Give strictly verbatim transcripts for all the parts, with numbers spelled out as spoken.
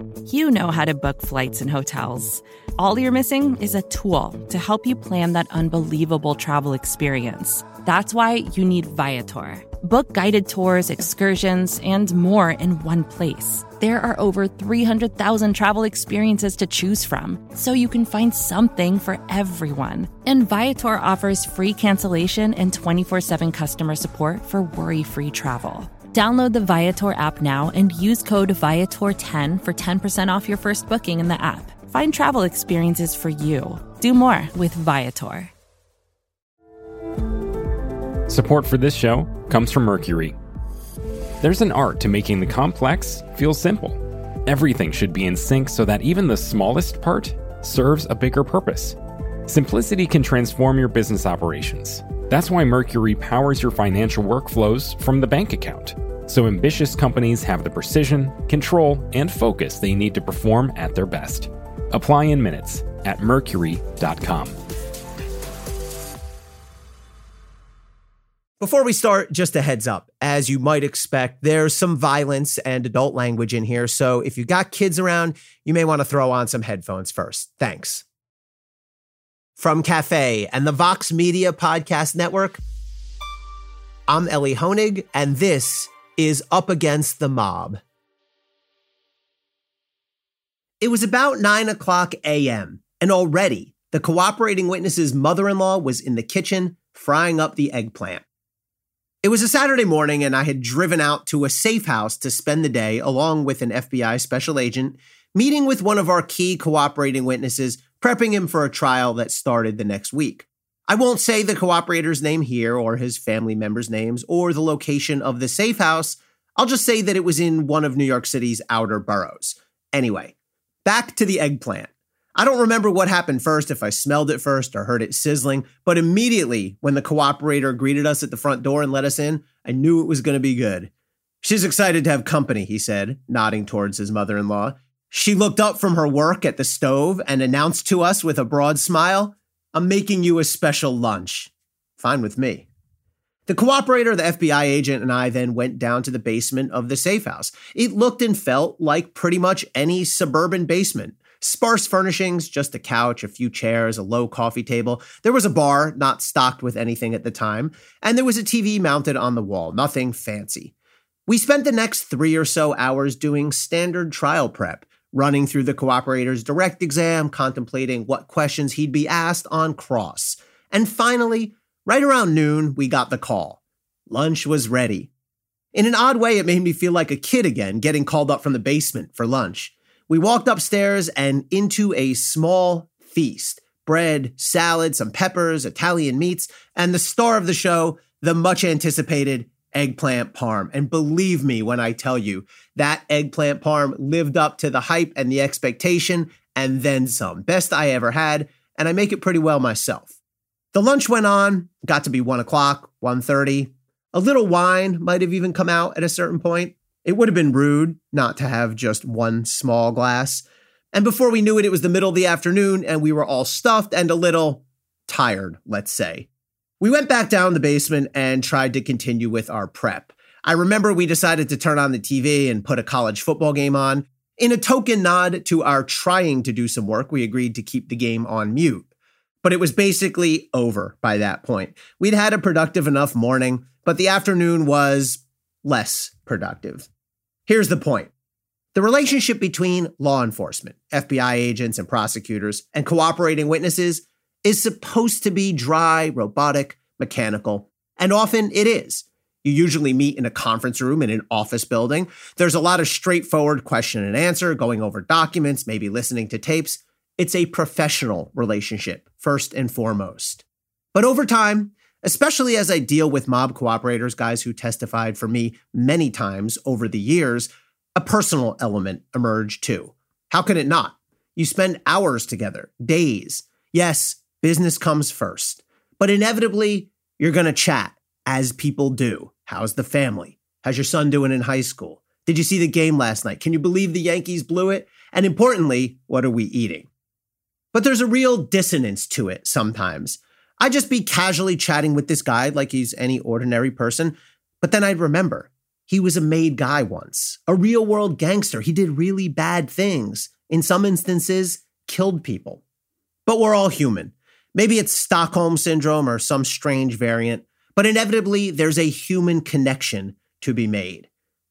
You know how to book flights and hotels. All you're missing is a tool to help you plan that unbelievable travel experience. That's why you need Viator. Book guided tours, excursions, and more in one place. There are over three hundred thousand travel experiences to choose from, so you can find something for everyone. And Viator offers free cancellation and twenty-four seven customer support for worry-free travel. Download the Viator app now and use code Viator ten for ten percent off your first booking in the app. Find travel experiences for you. Do more with Viator. Support for this show comes from Mercury. There's an art to making the complex feel simple. Everything should be in sync so that even the smallest part serves a bigger purpose. Simplicity can transform your business operations. That's why Mercury powers your financial workflows from the bank account, so ambitious companies have the precision, control, and focus they need to perform at their best. Apply in minutes at mercury dot com. Before we start, just a heads up. As you might expect, there's some violence and adult language in here, so if you got kids around, you may want to throw on some headphones first. Thanks. From Cafe and the Vox Media Podcast Network, I'm Ellie Honig, and this is Up Against the Mob. It was about nine o'clock a.m., and already the cooperating witness's mother-in-law was in the kitchen frying up the eggplant. It was a Saturday morning, and I had driven out to a safe house to spend the day along with an F B I special agent, meeting with one of our key cooperating witnesses, prepping him for a trial that started the next week. I won't say the cooperator's name here or his family members' names or the location of the safe house. I'll just say that it was in one of New York City's outer boroughs. Anyway, back to the eggplant. I don't remember what happened first, if I smelled it first or heard it sizzling, but immediately when the cooperator greeted us at the front door and let us in, I knew it was going to be good. "She's excited to have company," he said, nodding towards his mother-in-law. She looked up from her work at the stove and announced to us with a broad smile, "I'm making you a special lunch." Fine with me. The cooperator, the F B I agent, and I then went down to the basement of the safe house. It looked and felt like pretty much any suburban basement. Sparse furnishings, just a couch, a few chairs, a low coffee table. There was a bar, not stocked with anything at the time, and there was a T V mounted on the wall, nothing fancy. We spent the next three or so hours doing standard trial prep, running through the cooperator's direct exam, contemplating what questions he'd be asked on cross. And finally, right around noon, we got the call. Lunch was ready. In an odd way, it made me feel like a kid again, getting called up from the basement for lunch. We walked upstairs and into a small feast. Bread, salad, some peppers, Italian meats, and the star of the show, the much-anticipated eggplant parm. And believe me when I tell you, that eggplant parm lived up to the hype and the expectation, and then some. Best I ever had, and I make it pretty well myself. The lunch went on, got to be one o'clock, one thirty. A little wine might have even come out at a certain point. It would have been rude not to have just one small glass. And before we knew it, it was the middle of the afternoon, and we were all stuffed and a little tired, let's say. We went back down the basement and tried to continue with our prep. I remember we decided to turn on the T V and put a college football game on. In a token nod to our trying to do some work, we agreed to keep the game on mute. But it was basically over by that point. We'd had a productive enough morning, but the afternoon was less productive. Here's the point. The relationship between law enforcement, F B I agents and prosecutors, and cooperating witnesses is supposed to be dry, robotic, mechanical, and often it is. You usually meet in a conference room in an office building. There's a lot of straightforward question and answer, going over documents, maybe listening to tapes. It's a professional relationship, first and foremost. But over time, especially as I deal with mob cooperators, guys who testified for me many times over the years, a personal element emerged too. How can it not? You spend hours together, days. Yes, business comes first. But inevitably, you're going to chat, as people do. How's the family? How's your son doing in high school? Did you see the game last night? Can you believe the Yankees blew it? And importantly, what are we eating? But there's a real dissonance to it sometimes. I'd just be casually chatting with this guy like he's any ordinary person, but then I'd remember he was a made guy once, a real-world gangster. He did really bad things. In some instances, killed people. But we're all human. Maybe it's Stockholm Syndrome or some strange variant, but inevitably there's a human connection to be made.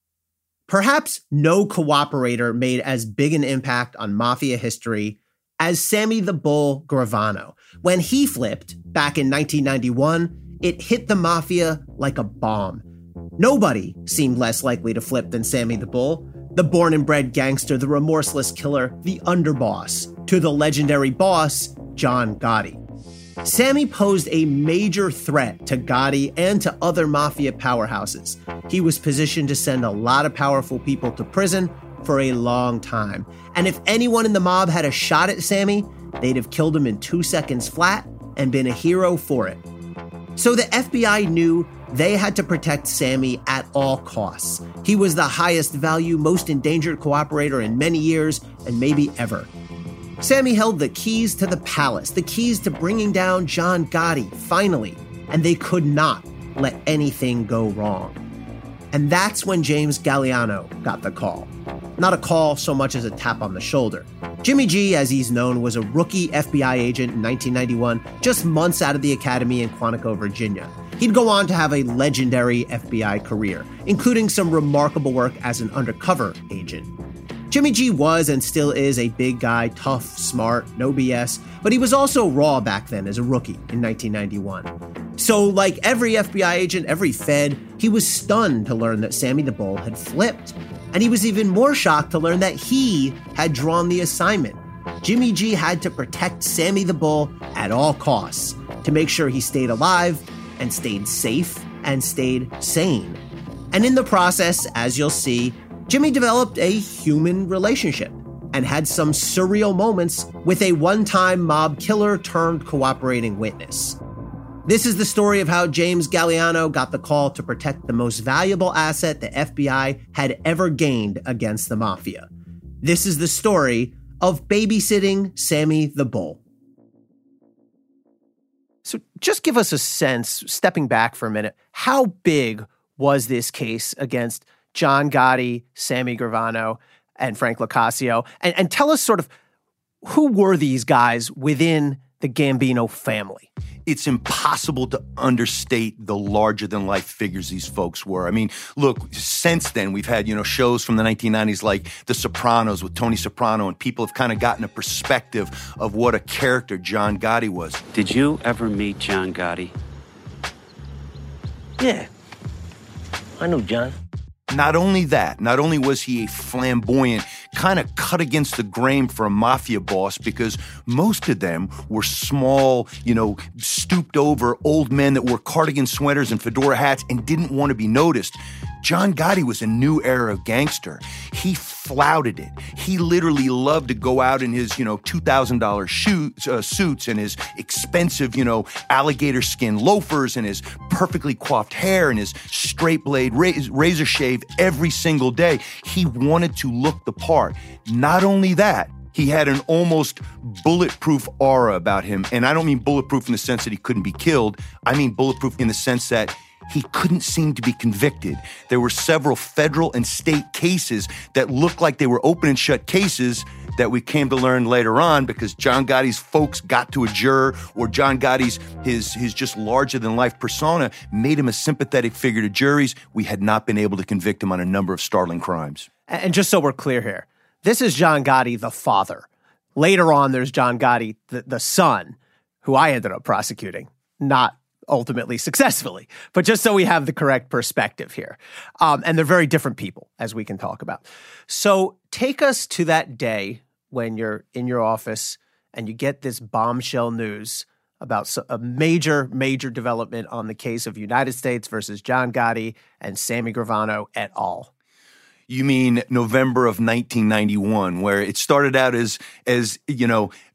Perhaps no cooperator made as big an impact on mafia history as Sammy the Bull Gravano. When he flipped back in nineteen ninety-one, it hit the mafia like a bomb. Nobody seemed less likely to flip than Sammy the Bull, the born and bred gangster, the remorseless killer, the underboss, to the legendary boss, John Gotti. Sammy posed a major threat to Gotti and to other mafia powerhouses. He was positioned to send a lot of powerful people to prison for a long time. And if anyone in the mob had a shot at Sammy, they'd have killed him in two seconds flat and been a hero for it. So the F B I knew they had to protect Sammy at all costs. He was the highest value, most endangered cooperator in many years, and maybe ever. Sammy held the keys to the palace, the keys to bringing down John Gotti, finally, and they could not let anything go wrong. And that's when James Galliano got the call. Not a call so much as a tap on the shoulder. Jimmy G, as he's known, was a rookie F B I agent in nineteen ninety-one, just months out of the academy in Quantico, Virginia. He'd go on to have a legendary F B I career, including some remarkable work as an undercover agent. Jimmy G was and still is a big guy, tough, smart, no B S, but he was also raw back then as a rookie in nineteen ninety-one. So like every F B I agent, every Fed, he was stunned to learn that Sammy the Bull had flipped. And he was even more shocked to learn that he had drawn the assignment. Jimmy G had to protect Sammy the Bull at all costs to make sure he stayed alive and stayed safe and stayed sane. And in the process, as you'll see, Jimmy developed a human relationship and had some surreal moments with a one-time mob killer turned cooperating witness. This is the story of how James Galliano got the call to protect the most valuable asset the F B I had ever gained against the mafia. This is the story of babysitting Sammy the Bull. So just give us a sense, stepping back for a minute, how big was this case against John Gotti, Sammy Gravano, and Frank LoCascio? And, and tell us sort of who were these guys within the Gambino family? It's impossible to understate the larger-than-life figures these folks were. I mean, look, since then, we've had, you know, shows from the nineteen nineties like The Sopranos with Tony Soprano, and people have kind of gotten a perspective of what a character John Gotti was. Did you ever meet John Gotti? Yeah. I knew John. Not only that, not only was he a flamboyant, kind of cut against the grain for a mafia boss, because most of them were small, you know, stooped over old men that wore cardigan sweaters and fedora hats and didn't want to be noticed. John Gotti was a new era of gangster. He flouted it. He literally loved to go out in his, you know, two thousand dollars shoes, uh, suits and his expensive, you know, alligator skin loafers and his perfectly coiffed hair and his straight blade razor shave every single day. He wanted to look the part. Not only that, he had an almost bulletproof aura about him. And I don't mean bulletproof in the sense that he couldn't be killed. I mean bulletproof in the sense that he couldn't seem to be convicted. There were several federal and state cases that looked like they were open and shut cases that we came to learn later on because John Gotti's folks got to a juror, or John Gotti's, his, his just larger-than-life persona made him a sympathetic figure to juries. We had not been able to convict him on a number of startling crimes. And just so we're clear here, this is John Gotti, the father. Later on, there's John Gotti, the, the son, who I ended up prosecuting, not ultimately successfully, but just so we have the correct perspective here. Um, and they're very different people, as we can talk about. So take us to that day when you're in your office and you get this bombshell news about a major, major development on the case of United States versus John Gotti and Sammy Gravano et al. You mean November of nineteen ninety-one, where it started out as, as you know,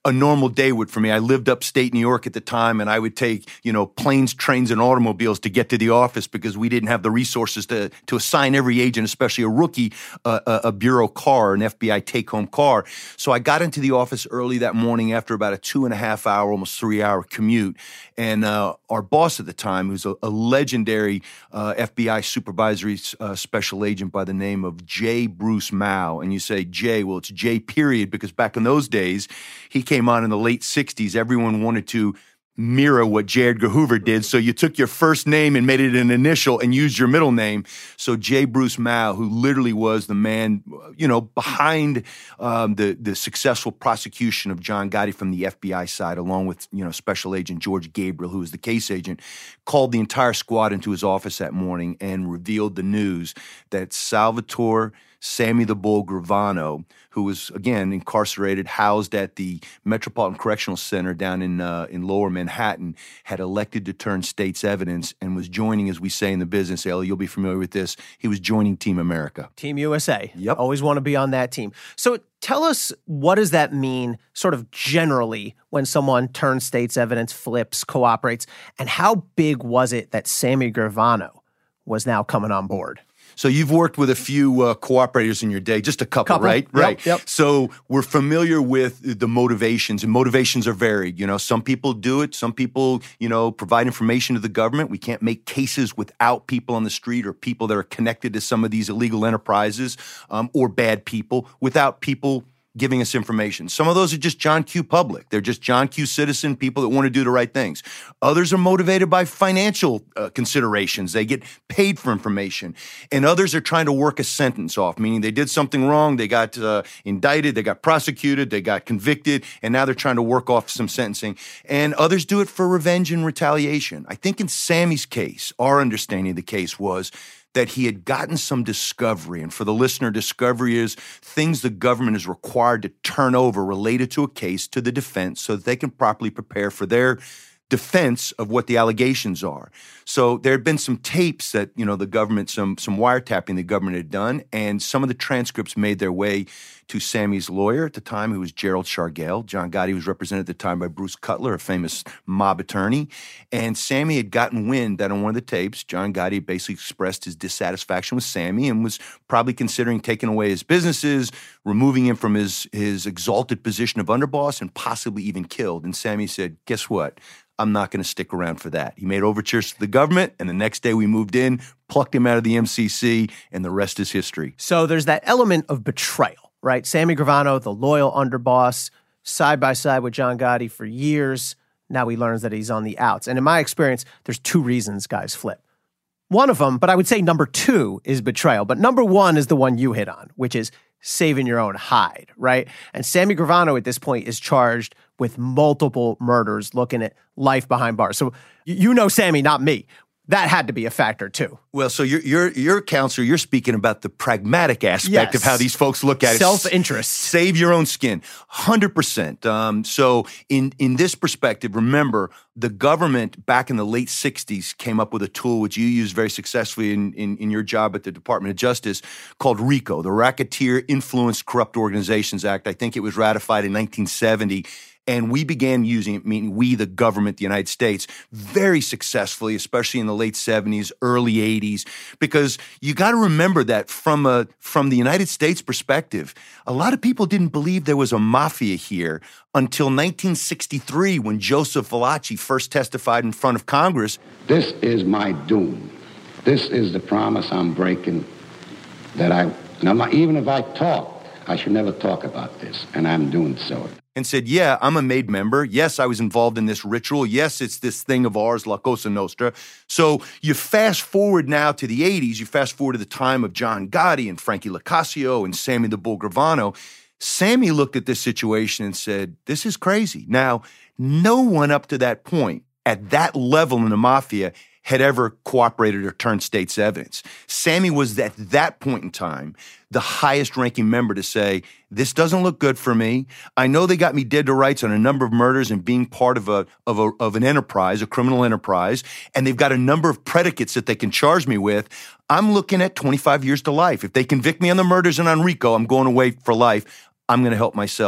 a normal day would for me. I lived upstate New York at the time, and I would take, you know, planes, trains, and automobiles to get to the office because we didn't have the resources to to assign every agent, especially a rookie, uh, a, a bureau car, an F B I take-home car. So I got into the office early that morning after about a two and a half hour, almost three hour commute. And uh, our boss at the time, who's a, a legendary uh, F B I supervisory uh, special agent by the name of J. Bruce Mao. And you say J, well, it's J period, because back in those days, he came on in the late sixties. Everyone wanted to mirror what J. Edgar Hoover did. So you took your first name and made it an initial and used your middle name. So J. Bruce Mao, who literally was the man, you know, behind um, the, the successful prosecution of John Gotti from the F B I side, along with, you know, Special Agent George Gabriel, who was the case agent, called the entire squad into his office that morning and revealed the news that Salvatore Sammy the Bull Gravano, who was, again, incarcerated, housed at the Metropolitan Correctional Center down in uh, in Lower Manhattan, had elected to turn state's evidence and was joining, as we say in the business, Ellie, you'll be familiar with this, he was joining Team America. Team U S A. Yep. Always want to be on that team. So tell us, what does that mean sort of generally when someone turns state's evidence, flips, cooperates, and how big was it that Sammy Gravano was now coming on board? So you've worked with a few uh, cooperators in your day, just a couple, couple. right? Yep, right. Yep. So we're familiar with the motivations, and motivations are varied. You know, some people do it. Some people, you know, provide information to the government. We can't make cases without people on the street or people that are connected to some of these illegal enterprises um, or bad people, without people giving us information. Some of those are just John Q. public. They're just John Q. citizen, people that want to do the right things. Others are motivated by financial uh, considerations. They get paid for information. And others are trying to work a sentence off, meaning they did something wrong, they got uh, indicted, they got prosecuted, they got convicted, and now they're trying to work off some sentencing. And others do it for revenge and retaliation. I think in Sammy's case, our understanding of the case was that he had gotten some discovery. And for the listener, discovery is things the government is required to turn over related to a case to the defense so that they can properly prepare for their defense of what the allegations are. So there had been some tapes that, you know, the government, some some wiretapping the government had done, and some of the transcripts made their way to Sammy's lawyer at the time, who was Gerald Shargale. John Gotti was represented at the time by Bruce Cutler, a famous mob attorney. And Sammy had gotten wind that on one of the tapes, John Gotti basically expressed his dissatisfaction with Sammy and was probably considering taking away his businesses, removing him from his, his exalted position of underboss, and possibly even killed. And Sammy said, guess what? I'm not going to stick around for that. He made overtures to the government, and the next day we moved in, plucked him out of the M C C, and the rest is history. So there's that element of betrayal, right? Sammy Gravano, the loyal underboss, side by side with John Gotti for years. Now he learns that he's on the outs. And in my experience, there's two reasons guys flip. One of them, but I would say number two, is betrayal. But number one is the one you hit on, which is saving your own hide, right? And Sammy Gravano at this point is charged with multiple murders, looking at life behind bars. So you know Sammy, not me. That had to be a factor too. Well, so you're, you're, you're a counselor. You're speaking about the pragmatic aspect yes. of how these folks look at it. Self-interest. Save your own skin. one hundred percent. Um, so in, in this perspective, remember, the government back in the late sixties came up with a tool which you used very successfully in, in, in your job at the Department of Justice called RICO, the Racketeer Influenced Corrupt Organizations Act. I think it was ratified in nineteen seventy. And we began using it, meaning we, the government, the United States, very successfully, especially in the late seventies, early eighties, because you got to remember that from a from the United States perspective, a lot of people didn't believe there was a mafia here until nineteen sixty-three, when Joseph Valachi first testified in front of Congress. This is my doom. This is the promise I'm breaking, that I, and I'm not, even if I talked, I should never talk about this, and I'm doing so. And said, yeah, I'm a made member. Yes, I was involved in this ritual. Yes, it's this thing of ours, La Cosa Nostra. So you fast forward now to the eighties, you fast forward to the time of John Gotti and Frankie LoCascio and Sammy the Bull Gravano. Sammy looked at this situation and said, this is crazy. Now, no one up to that point, at that level in the mafia, had ever cooperated or turned state's evidence. Sammy was, at that point in time, the highest-ranking member to say, this doesn't look good for me. I know they got me dead to rights on a number of murders and being part of a of a of an enterprise, a criminal enterprise, and they've got a number of predicates that they can charge me with. I'm looking at twenty-five years to life. If they convict me on the murders and on RICO, I'm going away for life. I'm going to help myself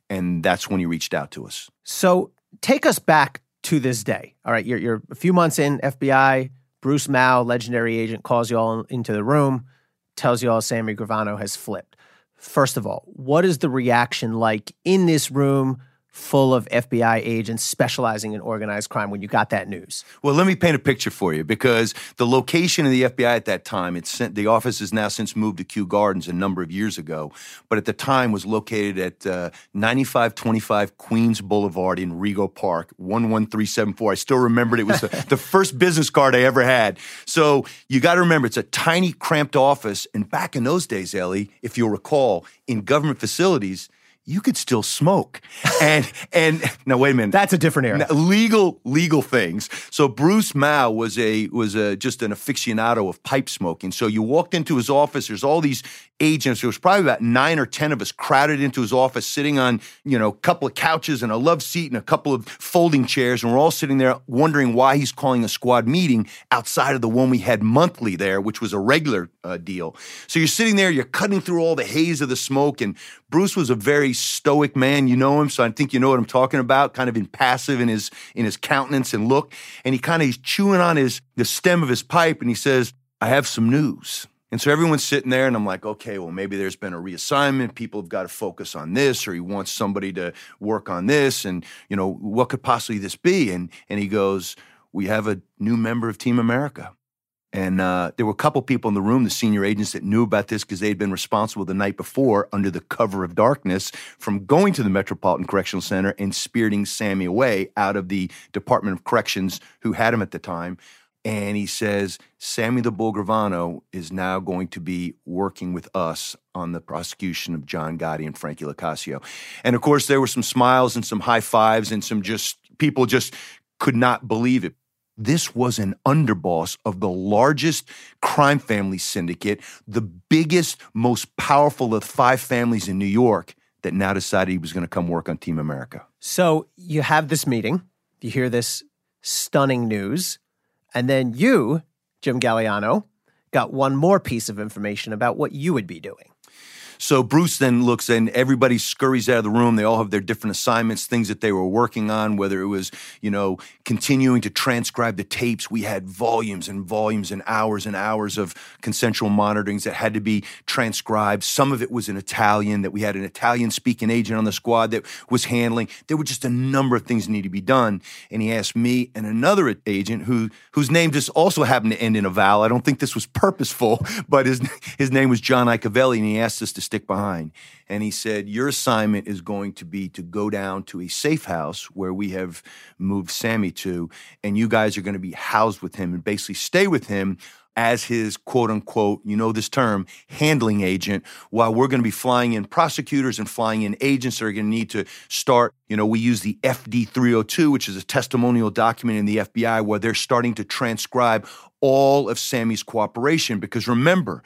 And that's when he reached out to us. So take us back to this day. All right, you're, you're a few months in, F B I, Bruce Mao, legendary agent, calls you all into the room, tells you all Sammy Gravano has flipped. First of all, what is the reaction like in this room full of F B I agents specializing in organized crime when you got that news? Well, let me paint a picture for you, because the location of the F B I at that time, it's sent, the office has now since moved to Kew Gardens a number of years ago, but at the time was located at uh, ninety-five twenty-five Queens Boulevard in Rego Park, one one three seven four. I still remembered it was the, the first business card I ever had. So you got to remember, it's a tiny, cramped office, and back in those days, Ellie, if you'll recall, in government facilities, you could still smoke. And, and now wait a minute. That's a different era. Now, legal, legal things. So Bruce Mao was a, was a, just an aficionado of pipe smoking. So you walked into his office, there's all these agents. There was probably about nine or ten of us crowded into his office, sitting on, you know, a couple of couches and a love seat and a couple of folding chairs. And we're all sitting there wondering why he's calling a squad meeting outside of the one we had monthly there, which was a regular uh, deal. So you're sitting there, you're cutting through all the haze of the smoke. And Bruce was a very stoic man. You know him, so I think you know what I'm talking about, kind of impassive in his, in his countenance and look. And he kind of, he's chewing on his, the stem of his pipe, and he says, "I have some news." And so everyone's sitting there, and I'm like, okay, well, maybe there's been a reassignment. People have got to focus on this, or he wants somebody to work on this. And, you know, what could possibly this be? And and he goes, "We have a new member of Team America." And uh, there were a couple people in the room, the senior agents, that knew about this because they'd been responsible the night before, under the cover of darkness, from going to the Metropolitan Correctional Center and spiriting Sammy away out of the Department of Corrections, who had him at the time. And he says, "Sammy the Bull Gravano is now going to be working with us on the prosecution of John Gotti and Frankie LoCascio." And of course, there were some smiles and some high fives and some just, people just could not believe it. This was an underboss of the largest crime family syndicate, the biggest, most powerful of five families in New York, that now decided he was going to come work on Team America. So you have this meeting, you hear this stunning news, and then you, Jim Galliano, got one more piece of information about what you would be doing. So Bruce then looks, and everybody scurries out of the room. They all have their different assignments, things that they were working on, whether it was, you know, continuing to transcribe the tapes. We had volumes and volumes and hours and hours of consensual monitorings that had to be transcribed. Some of it was in Italian, that we had an Italian-speaking agent on the squad that was handling. There were just a number of things that needed to be done. And he asked me and another agent, who whose name just also happened to end in a vowel. I don't think this was purposeful, but his, his name was John Iacobelli, and he asked us to stick behind. And he said, "Your assignment is going to be to go down to a safe house where we have moved Sammy to, and you guys are going to be housed with him and basically stay with him as his quote-unquote, you know this term, handling agent, while we're going to be flying in prosecutors and flying in agents that are going to need to start, you know, we use the F D three oh two, which is a testimonial document in the F B I, where they're starting to transcribe all of Sammy's cooperation. Because remember,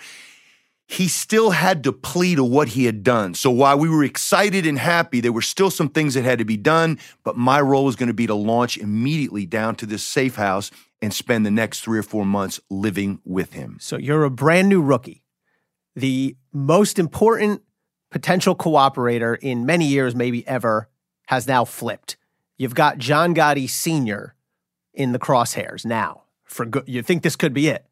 he still had to plead to what he had done. So while we were excited and happy, there were still some things that had to be done, but my role was going to be to launch immediately down to this safe house and spend the next three or four months living with him." So you're a brand new rookie. The most important potential cooperator in many years, maybe ever, has now flipped. You've got John Gotti Senior in the crosshairs now. For good, you think this could be it.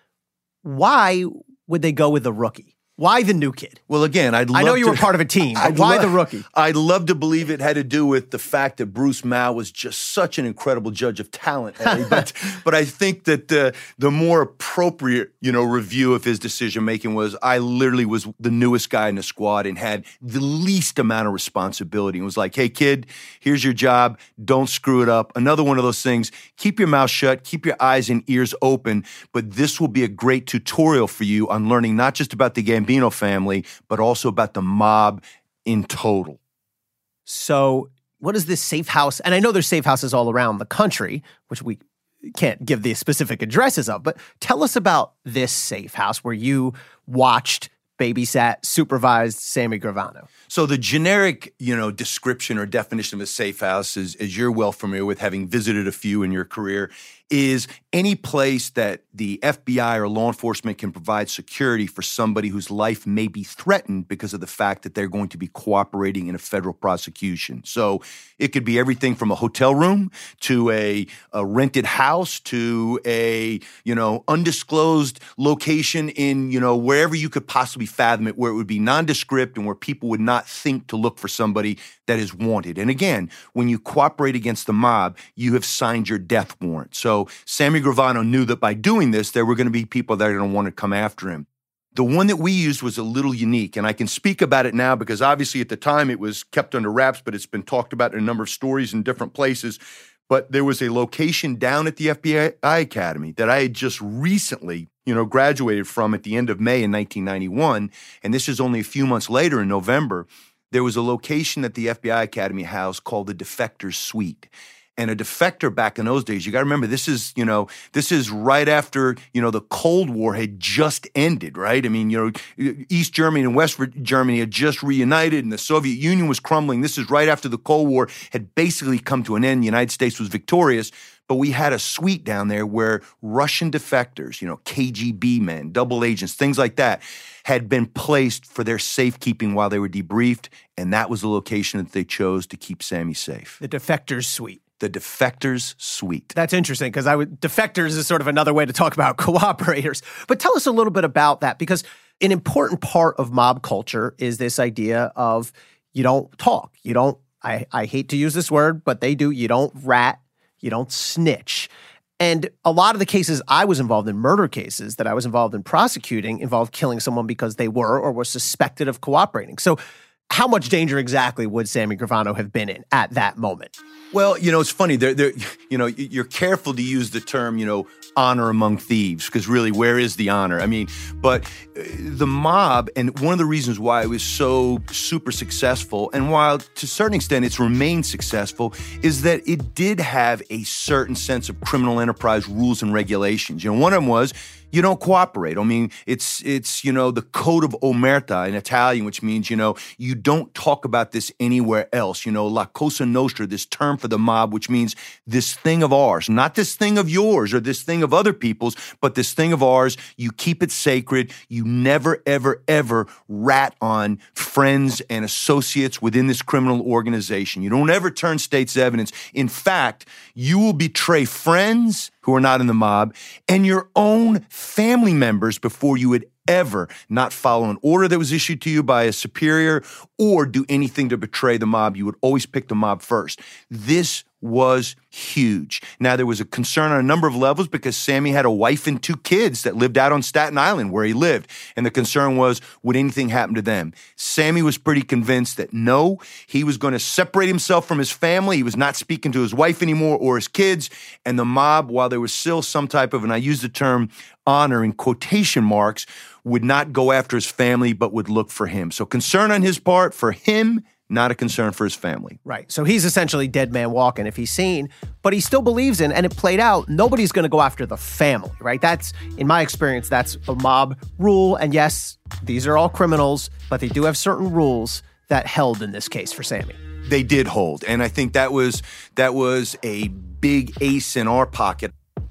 Why would they go with the rookie? Why the new kid? Well, again, I'd love I know you to, were part of a team, but I'd why lo- the rookie? I'd love to believe it had to do with the fact that Bruce Mao was just such an incredible judge of talent. but, but I think that the, the more appropriate, you know, review of his decision-making was, I literally was the newest guy in the squad and had the least amount of responsibility. And was like, "Hey, kid, here's your job. Don't screw it up." Another one of those things, keep your mouth shut, keep your eyes and ears open, but this will be a great tutorial for you on learning not just about the Gambino family, but also about the mob in total. So what is this safe house? And I know there's safe houses all around the country, which we can't give the specific addresses of, but tell us about this safe house where you watched, babysat, supervised Sammy Gravano. So the generic, you know, description or definition of a safe house is, as you're well familiar with, having visited a few in your career, is any place that the F B I or law enforcement can provide security for somebody whose life may be threatened because of the fact that they're going to be cooperating in a federal prosecution. So it could be everything from a hotel room to a, a rented house to a, you know, undisclosed location in, you know, wherever you could possibly fathom it, where it would be nondescript and where people would not think to look for somebody that is wanted. And again, when you cooperate against the mob, you have signed your death warrant. So Sammy Gravano knew that by doing this, there were going to be people that are going to want to come after him. The one that we used was a little unique, and I can speak about it now because obviously at the time it was kept under wraps, but it's been talked about in a number of stories in different places. But there was a location down at the F B I Academy that I had just recently, you know, graduated from at the end of May in nineteen ninety-one, and this is only a few months later in November. There was a location at the F B I Academy house called the Defector's Suite. And a defector back in those days, you got to remember, this is, you know, this is right after, you know, the Cold War had just ended, right? I mean, you know, East Germany and West Germany had just reunited and the Soviet Union was crumbling. This is right after the Cold War had basically come to an end. The United States was victorious. But we had a suite down there where Russian defectors, you know, K G B men, double agents, things like that, had been placed for their safekeeping while they were debriefed. And that was the location that they chose to keep Sammy safe. The Defector's Suite. The Defector's Suite. That's interesting because I would defectors is sort of another way to talk about cooperators. But tell us a little bit about that, because an important part of mob culture is this idea of you don't talk. You don't, I, I hate to use this word, but they do. You don't rat. You don't snitch. And a lot of the cases I was involved in, murder cases that I was involved in prosecuting, involved killing someone because they were or were suspected of cooperating. So how much danger exactly would Sammy Gravano have been in at that moment? Well, you know, it's funny. They're, they're, you know, you're careful to use the term, you know, honor among thieves, because really, where is the honor? I mean, but the mob, and one of the reasons why it was so super successful, and while to a certain extent it's remained successful, is that it did have a certain sense of criminal enterprise rules and regulations. You know, one of them was, you don't cooperate. I mean, it's, it's you know, the code of omerta in Italian, which means, you know, you don't talk about this anywhere else. You know, la cosa nostra, this term for the mob, which means this thing of ours, not this thing of yours or this thing of other people's, but this thing of ours. You keep it sacred. You never, ever, ever rat on friends and associates within this criminal organization. You don't ever turn state's evidence. In fact, you will betray friends who are not in the mob and your own family members before you would ever not follow an order that was issued to you by a superior or do anything to betray the mob. You would always pick the mob first. This was huge. Now, there was a concern on a number of levels because Sammy had a wife and two kids that lived out on Staten Island where he lived. And the concern was, would anything happen to them? Sammy was pretty convinced that no, he was going to separate himself from his family. He was not speaking to his wife anymore or his kids. And the mob, while there was still some type of, and I use the term honor in quotation marks, would not go after his family, but would look for him. So concern on his part for him, not a concern for his family. Right. So he's essentially dead man walking if he's seen, but he still believes in, and it played out, nobody's going to go after the family, right? That's, in my experience, that's a mob rule. And yes, these are all criminals, but they do have certain rules that held in this case for Sammy. They did hold. And I think that was that was a big ace in our pocket.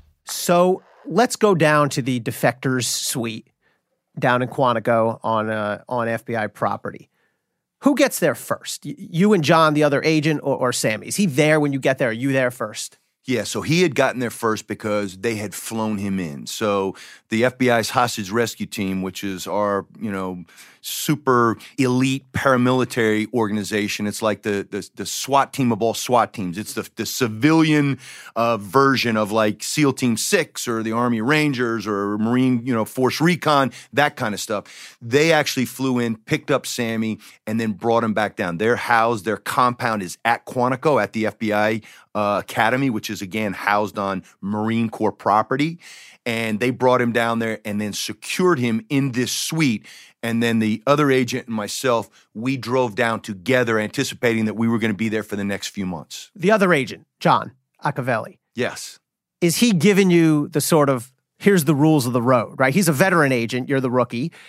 So let's go down to the Defector's Suite down in Quantico on uh, on F B I property. Who gets there first? You and John, the other agent, or, or Sammy? Is he there when you get there? Are you there first? Yeah, so he had gotten there first because they had flown him in. So the F B I's hostage rescue team, which is our, you know, super elite paramilitary organization. It's like the the, the SWAT team of all SWAT teams. It's the, the civilian uh, version of like SEAL Team six or the Army Rangers or Marine, you know, Force Recon, that kind of stuff. They actually flew in, picked up Sammy, and then brought him back down. They're housed, their compound is at Quantico at the F B I uh, Academy, which is, again, housed on Marine Corps property. And they brought him down there and then secured him in this suite. And then the other agent and myself, we drove down together, anticipating that we were going to be there for the next few months. The other agent, John Accavelli. Yes. Is he giving you the sort of, here's the rules of the road, right? He's a veteran agent. You're the rookie.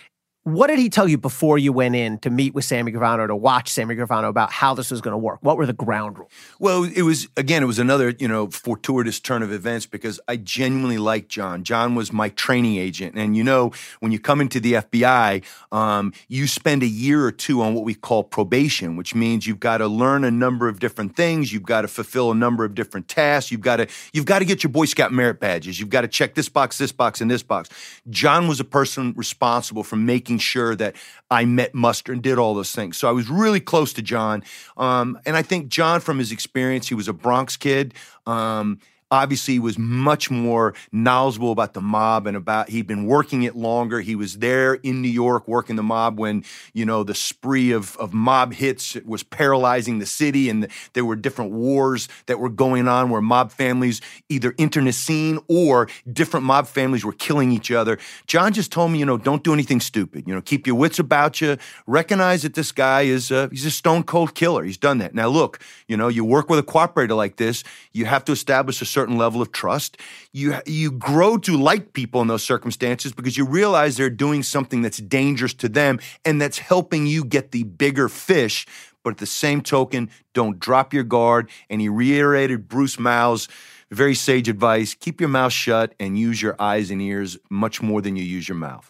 What did he tell you before you went in to meet with Sammy Gravano, to watch Sammy Gravano, about how this was going to work? What were the ground rules? Well, it was, again, it was another, you know, fortuitous turn of events because I genuinely liked John. John was my training agent. And, you know, when you come into the F B I, um, you spend a year or two on what we call probation, which means you've got to learn a number of different things. You've got to fulfill a number of different tasks. You've got to, you've got to get your Boy Scout merit badges. You've got to check this box, this box, and this box. John was a person responsible for making sure that I met muster and did all those things. So I was really close to John. Um, and I think John, from his experience, he was a Bronx kid. Um, Obviously, he was much more knowledgeable about the mob and about, he'd been working it longer. He was there in New York working the mob when, you know, the spree of, of mob hits was paralyzing the city, and there were different wars that were going on where mob families either internecine or different mob families were killing each other. John just told me, you know, don't do anything stupid. You know, keep your wits about you. Recognize that this guy is, uh, he's a stone cold killer. He's done that. Now, look, you know, you work with a cooperator like this, you have to establish a certain level of trust. You you grow to like people in those circumstances because you realize they're doing something that's dangerous to them and that's helping you get the bigger fish. But at the same token, don't drop your guard. And he reiterated Bruce Mau's very sage advice: keep your mouth shut and use your eyes and ears much more than you use your mouth.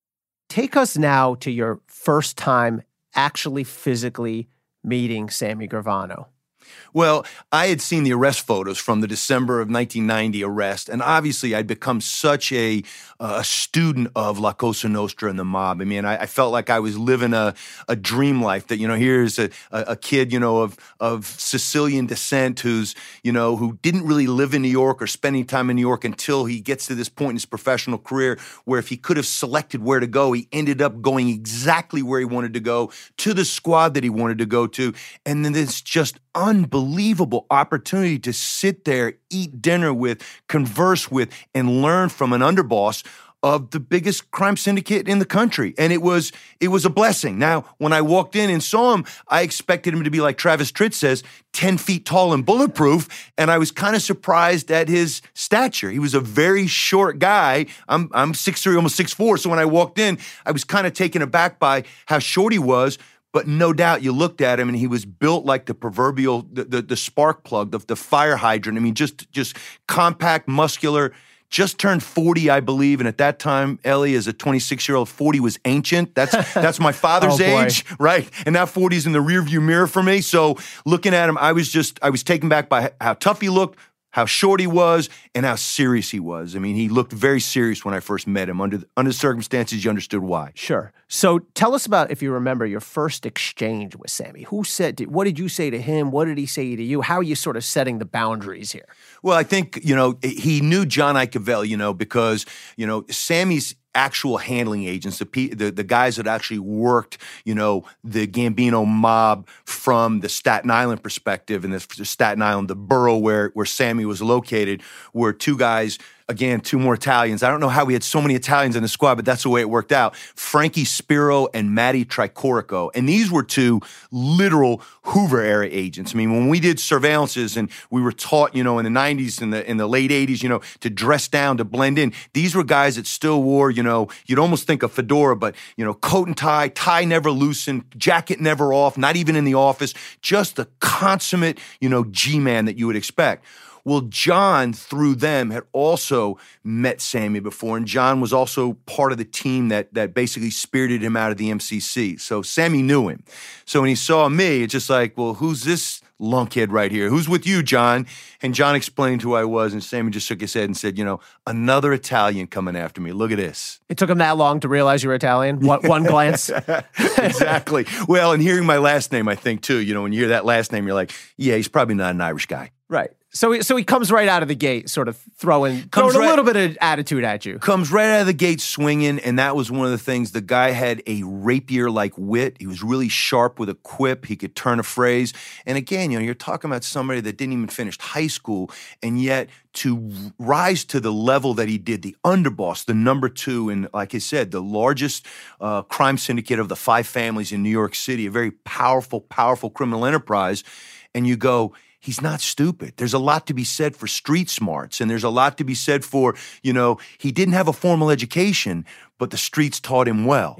Take us now to your first time actually physically meeting Sammy Gravano. Well, I had seen the arrest photos from the December of nineteen ninety arrest, and obviously I'd become such a, uh, a student of La Cosa Nostra and the mob. I mean, I, I felt like I was living a, a dream life that, you know, here's a, a, a kid, you know, of, of Sicilian descent who's, you know, who didn't really live in New York or spend any time in New York until he gets to this point in his professional career where if he could have selected where to go, he ended up going exactly where he wanted to go, to the squad that he wanted to go to. And then it's just unbelievable opportunity to sit there, eat dinner with, converse with, and learn from an underboss of the biggest crime syndicate in the country. And it was it was a blessing. Now, when I walked in and saw him, I expected him to be like Travis Tritt says, ten feet tall and bulletproof, and I was kind of surprised at his stature. He was a very short guy. I'm I'm six three, almost six four, so when I walked in, I was kind of taken aback by how short he was. But no doubt you looked at him and he was built like the proverbial, the, the, the spark plug, the, the fire hydrant. I mean, just, just compact, muscular, just turned forty, I believe. And at that time, Ellie, as a twenty-six-year-old, forty was ancient. That's that's my father's oh, age, right? And now forty's in the rearview mirror for me. So looking at him, I was just, I was taken back by how tough he looked, how short he was, and how serious he was. I mean, he looked very serious when I first met him. Under under the circumstances, you understood why. Sure. So tell us about, if you remember, your first exchange with Sammy. Who said, what did you say to him? What did he say to you? How are you sort of setting the boundaries here? Well, I think, you know, he knew John Icavell, you know, because, you know, Sammy's actual handling agents, the, the the guys that actually worked, you know, the Gambino mob from the Staten Island perspective, and the, the Staten Island, the borough where where Sammy was located, were two guys. Again, two more Italians. I don't know how we had so many Italians in the squad, but that's the way it worked out. Frankie Spiro and Matty Tricorico. And these were two literal Hoover-era agents. I mean, when we did surveillances and we were taught, you know, in the nineties and the, in the late eighties, you know, to dress down, to blend in, these were guys that still wore, you know, you'd almost think of fedora, but, you know, coat and tie, tie never loosened, jacket never off, not even in the office, just the consummate, you know, G-man that you would expect. Well, John, through them, had also met Sammy before, and John was also part of the team that that basically spirited him out of the M C C. So Sammy knew him. So when he saw me, it's just like, well, who's this lunkhead right here? Who's with you, John? And John explained who I was, and Sammy just shook his head and said, you know, another Italian coming after me. Look at this. It took him that long to realize you were Italian? One, one glance? Exactly. Well, and hearing my last name, I think, too, you know, when you hear that last name, you're like, yeah, he's probably not an Irish guy. Right. So he, so he comes right out of the gate, sort of throwing, throwing right, a little bit of attitude at you. Comes right out of the gate swinging, and that was one of the things. The guy had a rapier-like wit. He was really sharp with a quip. He could turn a phrase. And again, you know, you're talking about somebody that didn't even finish high school, and yet to rise to the level that he did, the underboss, the number two, and like I said, the largest uh, crime syndicate of the five families in New York City, a very powerful, powerful criminal enterprise, and you go, he's not stupid. There's a lot to be said for street smarts, and there's a lot to be said for, you know, he didn't have a formal education, but the streets taught him well. Yeah.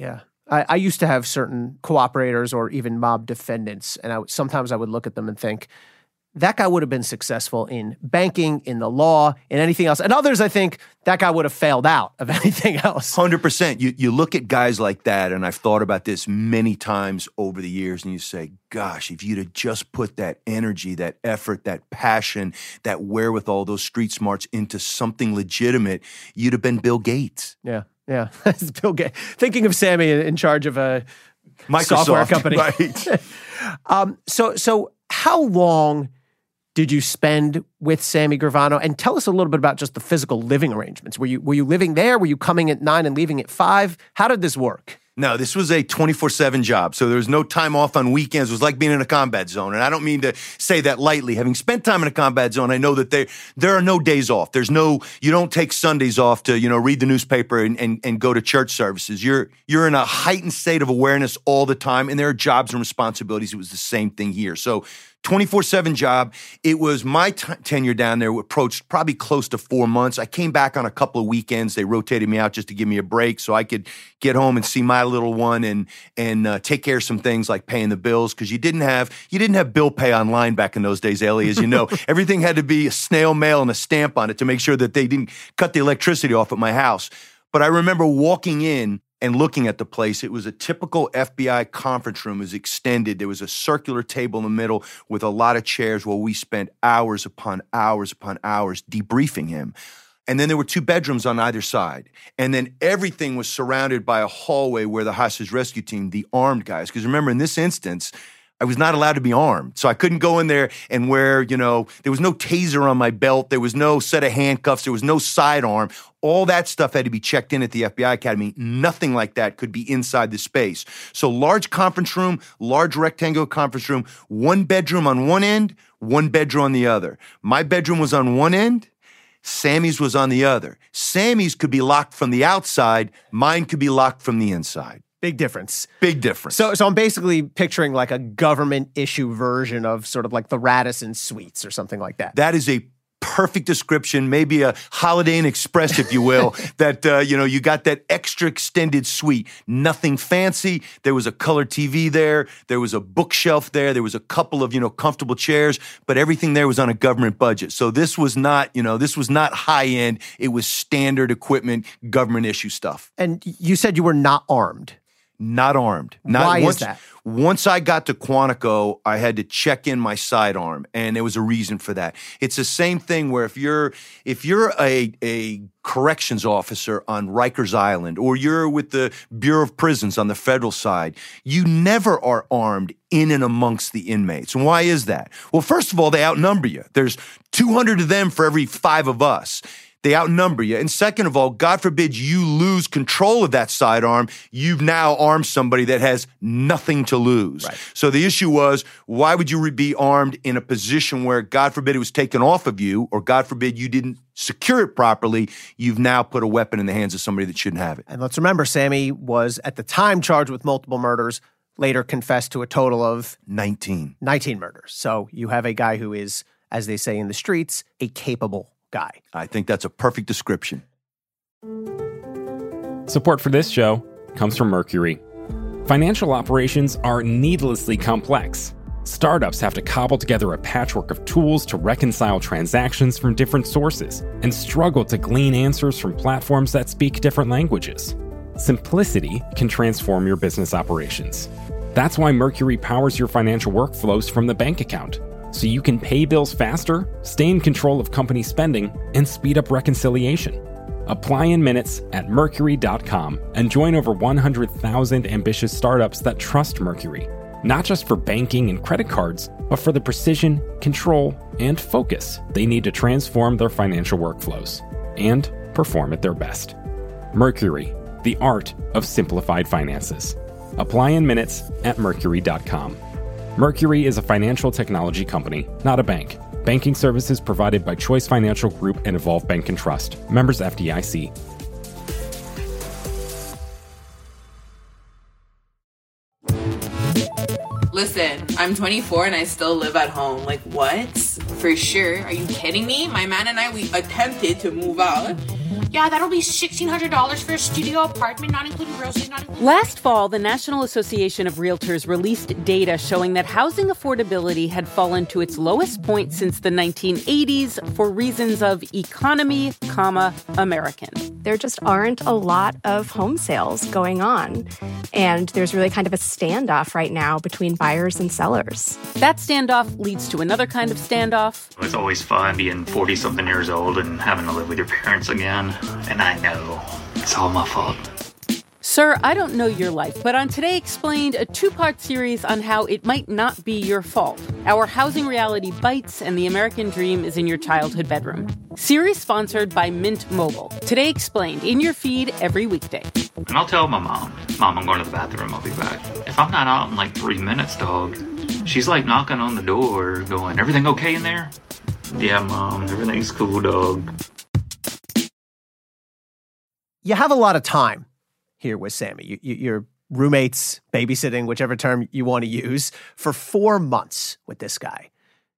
I, I used to have certain cooperators or even mob defendants, and I, sometimes I would look at them and think, that guy would have been successful in banking, in the law, in anything else. And others, I think, that guy would have failed out of anything else. one hundred percent. You, you look at guys like that, and I've thought about this many times over the years, and you say, gosh, if you'd have just put that energy, that effort, that passion, that wherewithal, those street smarts into something legitimate, you'd have been Bill Gates. Yeah, yeah. Bill Gates. Thinking of Sammy in charge of a Microsoft software company. Right. um, so, so how long did you spend with Sammy Gravano? And tell us a little bit about just the physical living arrangements. Were you were you living there? Were you coming at nine and leaving at five? How did this work? No, this was a twenty-four seven job, so there was no time off on weekends. It was like being in a combat zone, and I don't mean to say that lightly. Having spent time in a combat zone, I know that there there are no days off. There's no, you don't take Sundays off to, you know, read the newspaper and, and, and go to church services. You're you're in a heightened state of awareness all the time, and there are jobs and responsibilities. It was the same thing here. So twenty-four seven job. It was my t- tenure down there approached probably close to four months. I came back on a couple of weekends. They rotated me out just to give me a break so I could get home and see my little one and and uh, take care of some things like paying the bills, because you didn't have you didn't have bill pay online back in those days, Ellie, as you know. Everything had to be a snail mail and a stamp on it to make sure that they didn't cut the electricity off at my house. But I remember walking in and looking at the place. It was a typical F B I conference room. It was extended. There was a circular table in the middle with a lot of chairs where we spent hours upon hours upon hours debriefing him. And then there were two bedrooms on either side. And then everything was surrounded by a hallway where the hostage rescue team, the armed guys, because remember, in this instance, I was not allowed to be armed. So I couldn't go in there and wear, you know, there was no taser on my belt. There was no set of handcuffs. There was no sidearm. All that stuff had to be checked in at the F B I Academy. Nothing like that could be inside the space. So large conference room, large rectangular conference room, one bedroom on one end, one bedroom on the other. My bedroom was on one end. Sammy's was on the other. Sammy's could be locked from the outside. Mine could be locked from the inside. Big difference. Big difference. So so I'm basically picturing like a government issue version of sort of like the Radisson Suites or something like that. That is a perfect description, maybe a Holiday Inn Express, if you will, that, uh, you know, you got that extra extended suite. Nothing fancy. There was a color T V there. There was a bookshelf there. There was a couple of, you know, comfortable chairs, but everything there was on a government budget. So this was not, you know, this was not high end. It was standard equipment, government issue stuff. And you said you were not armed. Not armed. Not, Why once, is that? Once I got to Quantico, I had to check in my sidearm, and there was a reason for that. It's the same thing where if you're if you're a a corrections officer on Rikers Island, or you're with the Bureau of Prisons on the federal side, you never are armed in and amongst the inmates. And why is that? Well, first of all, they outnumber you. There's two hundred of them for every five of us. They outnumber you. And second of all, God forbid you lose control of that sidearm, you've now armed somebody that has nothing to lose. Right. So the issue was, why would you be armed in a position where, God forbid, it was taken off of you, or God forbid you didn't secure it properly? You've now put a weapon in the hands of somebody that shouldn't have it. And let's remember, Sammy was at the time charged with multiple murders, later confessed to a total of nineteen. nineteen murders. So you have a guy who is, as they say in the streets, a capable guy. I think that's a perfect description. Support for this show comes from Mercury. Financial operations are needlessly complex. Startups have to cobble together a patchwork of tools to reconcile transactions from different sources and struggle to glean answers from platforms that speak different languages. Simplicity can transform your business operations. That's why Mercury powers your financial workflows from the bank account, so you can pay bills faster, stay in control of company spending, and speed up reconciliation. Apply in minutes at mercury dot com and join over one hundred thousand ambitious startups that trust Mercury, not just for banking and credit cards, but for the precision, control, and focus they need to transform their financial workflows and perform at their best. Mercury, the art of simplified finances. Apply in minutes at mercury dot com. Mercury is a financial technology company, not a bank. Banking services provided by Choice Financial Group and Evolve Bank and Trust. Members F D I C. Listen, I'm twenty-four and I still live at home. Like, what? For sure. Are you kidding me? My man and I, we attempted to move out. Yeah, that'll be sixteen hundred dollars for a studio apartment, not including groceries, not including... Last fall, the National Association of Realtors released data showing that housing affordability had fallen to its lowest point since the nineteen eighties for reasons of economy, comma, American. There just aren't a lot of home sales going on. And there's really kind of a standoff right now between buyers and sellers. That standoff leads to another kind of standoff. It's always fun being forty-something years old and having to live with your parents again. And I know it's all my fault. Sir, I don't know your life, but on Today Explained, a two-part series on how it might not be your fault. Our housing reality bites and the American dream is in your childhood bedroom. Series sponsored by Mint Mobile. Today Explained, in your feed every weekday. And I'll tell my mom, Mom, I'm going to the bathroom, I'll be back. If I'm not out in like three minutes, dog, she's like knocking on the door going, everything okay in there? Yeah, Mom, everything's cool, dog. You have a lot of time here with Sammy. You, you, your roommates, babysitting, whichever term you want to use, for four months with this guy.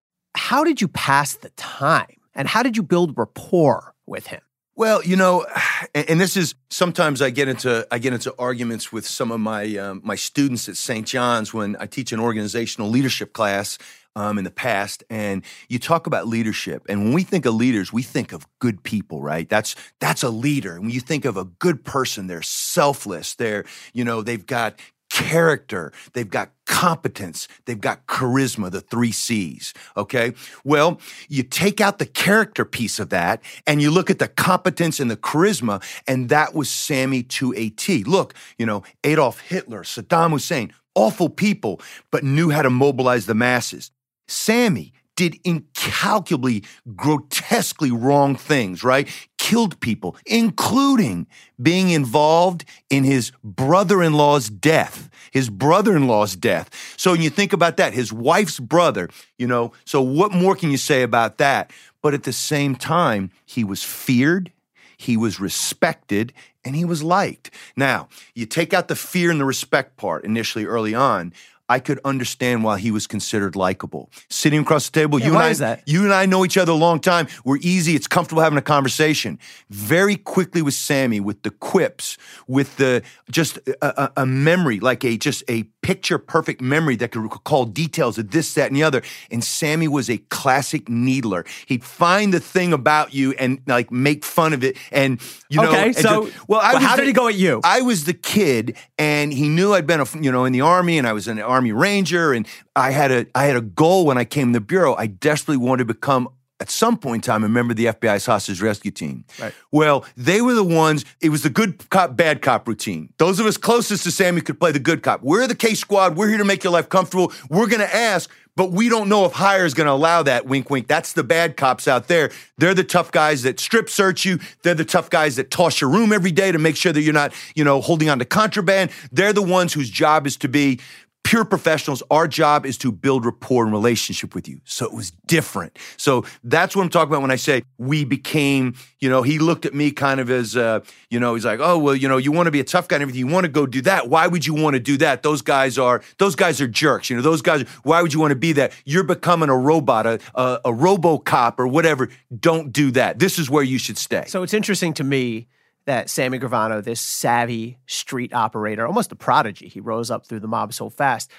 How did you pass the time? And how did you build rapport with him? Well, you know, and this is sometimes I get into I get into arguments with some of my um, my students at Saint John's when I teach an organizational leadership class um, in the past, and you talk about leadership. And when we think of leaders, we think of good people, right? That's that's a leader. When you think of a good person, they're selfless. They're you know they've got character, they've got competence, they've got charisma, the three C's, okay? Well, you take out the character piece of that and you look at the competence and the charisma, and that was Sammy to a T. Look, you know, Adolf Hitler, Saddam Hussein, awful people, but knew how to mobilize the masses. Sammy did incalculably, grotesquely wrong things, right? Killed people, including being involved in his brother-in-law's death, his brother-in-law's death. So when you think about that, his wife's brother, you know, so what more can you say about that? But at the same time, he was feared, he was respected, and he was liked. Now, you take out the fear and the respect part initially early on, I could understand why he was considered likable. Sitting across the table, yeah, you why and I, is that? you and I know each other a long time. We're easy. It's comfortable having a conversation. Very quickly with Sammy, with the quips, with the just a, a, a memory, like a just a picture perfect memory that could recall details of this, that, and the other. And Sammy was a classic needler. He'd find the thing about you and like make fun of it. And you know, okay, and so to, well, I well, was how the, did he go at you? I was the kid, and he knew I'd been, a, you know, in the Army, and I was an Army Ranger, and I had a I had a goal when I came to the Bureau. I desperately wanted to become, at some point in time, a member of the F B I's hostage rescue team. Right. Well, they were the ones, it was the good cop, bad cop routine. Those of us closest to Sammy could play the good cop. We're the K Squad. We're here to make your life comfortable. We're going to ask, but we don't know if hire is going to allow that, wink, wink. That's the bad cops out there. They're the tough guys that strip search you. They're the tough guys that toss your room every day to make sure that you're not, you know, holding on to contraband. They're the ones whose job is to be pure professionals. Our job is to build rapport and relationship with you. So it was different. So that's what I'm talking about when I say we became, you know, he looked at me kind of as, uh, you know, he's like, oh, well, you know, you want to be a tough guy and everything. You want to go do that. Why would you want to do that? Those guys are, those guys are jerks. You know, those guys, why would you want to be that? You're becoming a robot, a, a, a RoboCop or whatever. Don't do that. This is where you should stay. So it's interesting to me that Sammy Gravano, this savvy street operator, almost a prodigy, he rose up through the mob so fast,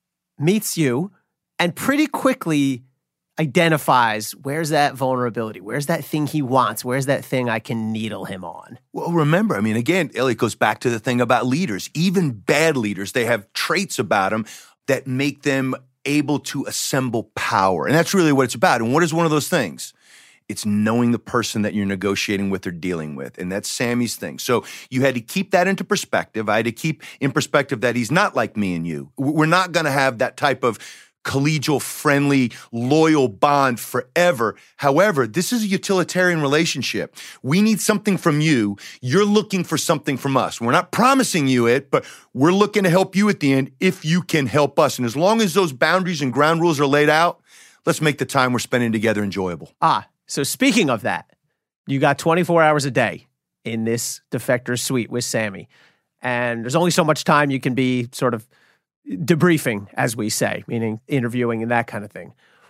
meets you and pretty quickly identifies where's that vulnerability, where's that thing he wants, where's that thing I can needle him on. Well, remember, I mean, again, Elliot goes back to the thing about leaders. Even bad leaders, they have traits about them that make them able to assemble power. And that's really what it's about. And what is one of those things? It's knowing the person that you're negotiating with or dealing with. And that's Sammy's thing. So you had to keep that into perspective. I had to keep in perspective that he's not like me and you. We're not going to have that type of collegial, friendly, loyal bond forever. However, this is a utilitarian relationship. We need something from you. You're looking for something from us. We're not promising you it, but we're looking to help you at the end if you can help us. And as long as those boundaries and ground rules are laid out, let's make the time we're spending together enjoyable. Ah, so speaking of that, you got twenty-four hours a day in this defector suite with Sammy. And there's only so much time you can be sort of debriefing, as we say, meaning interviewing and that kind of thing.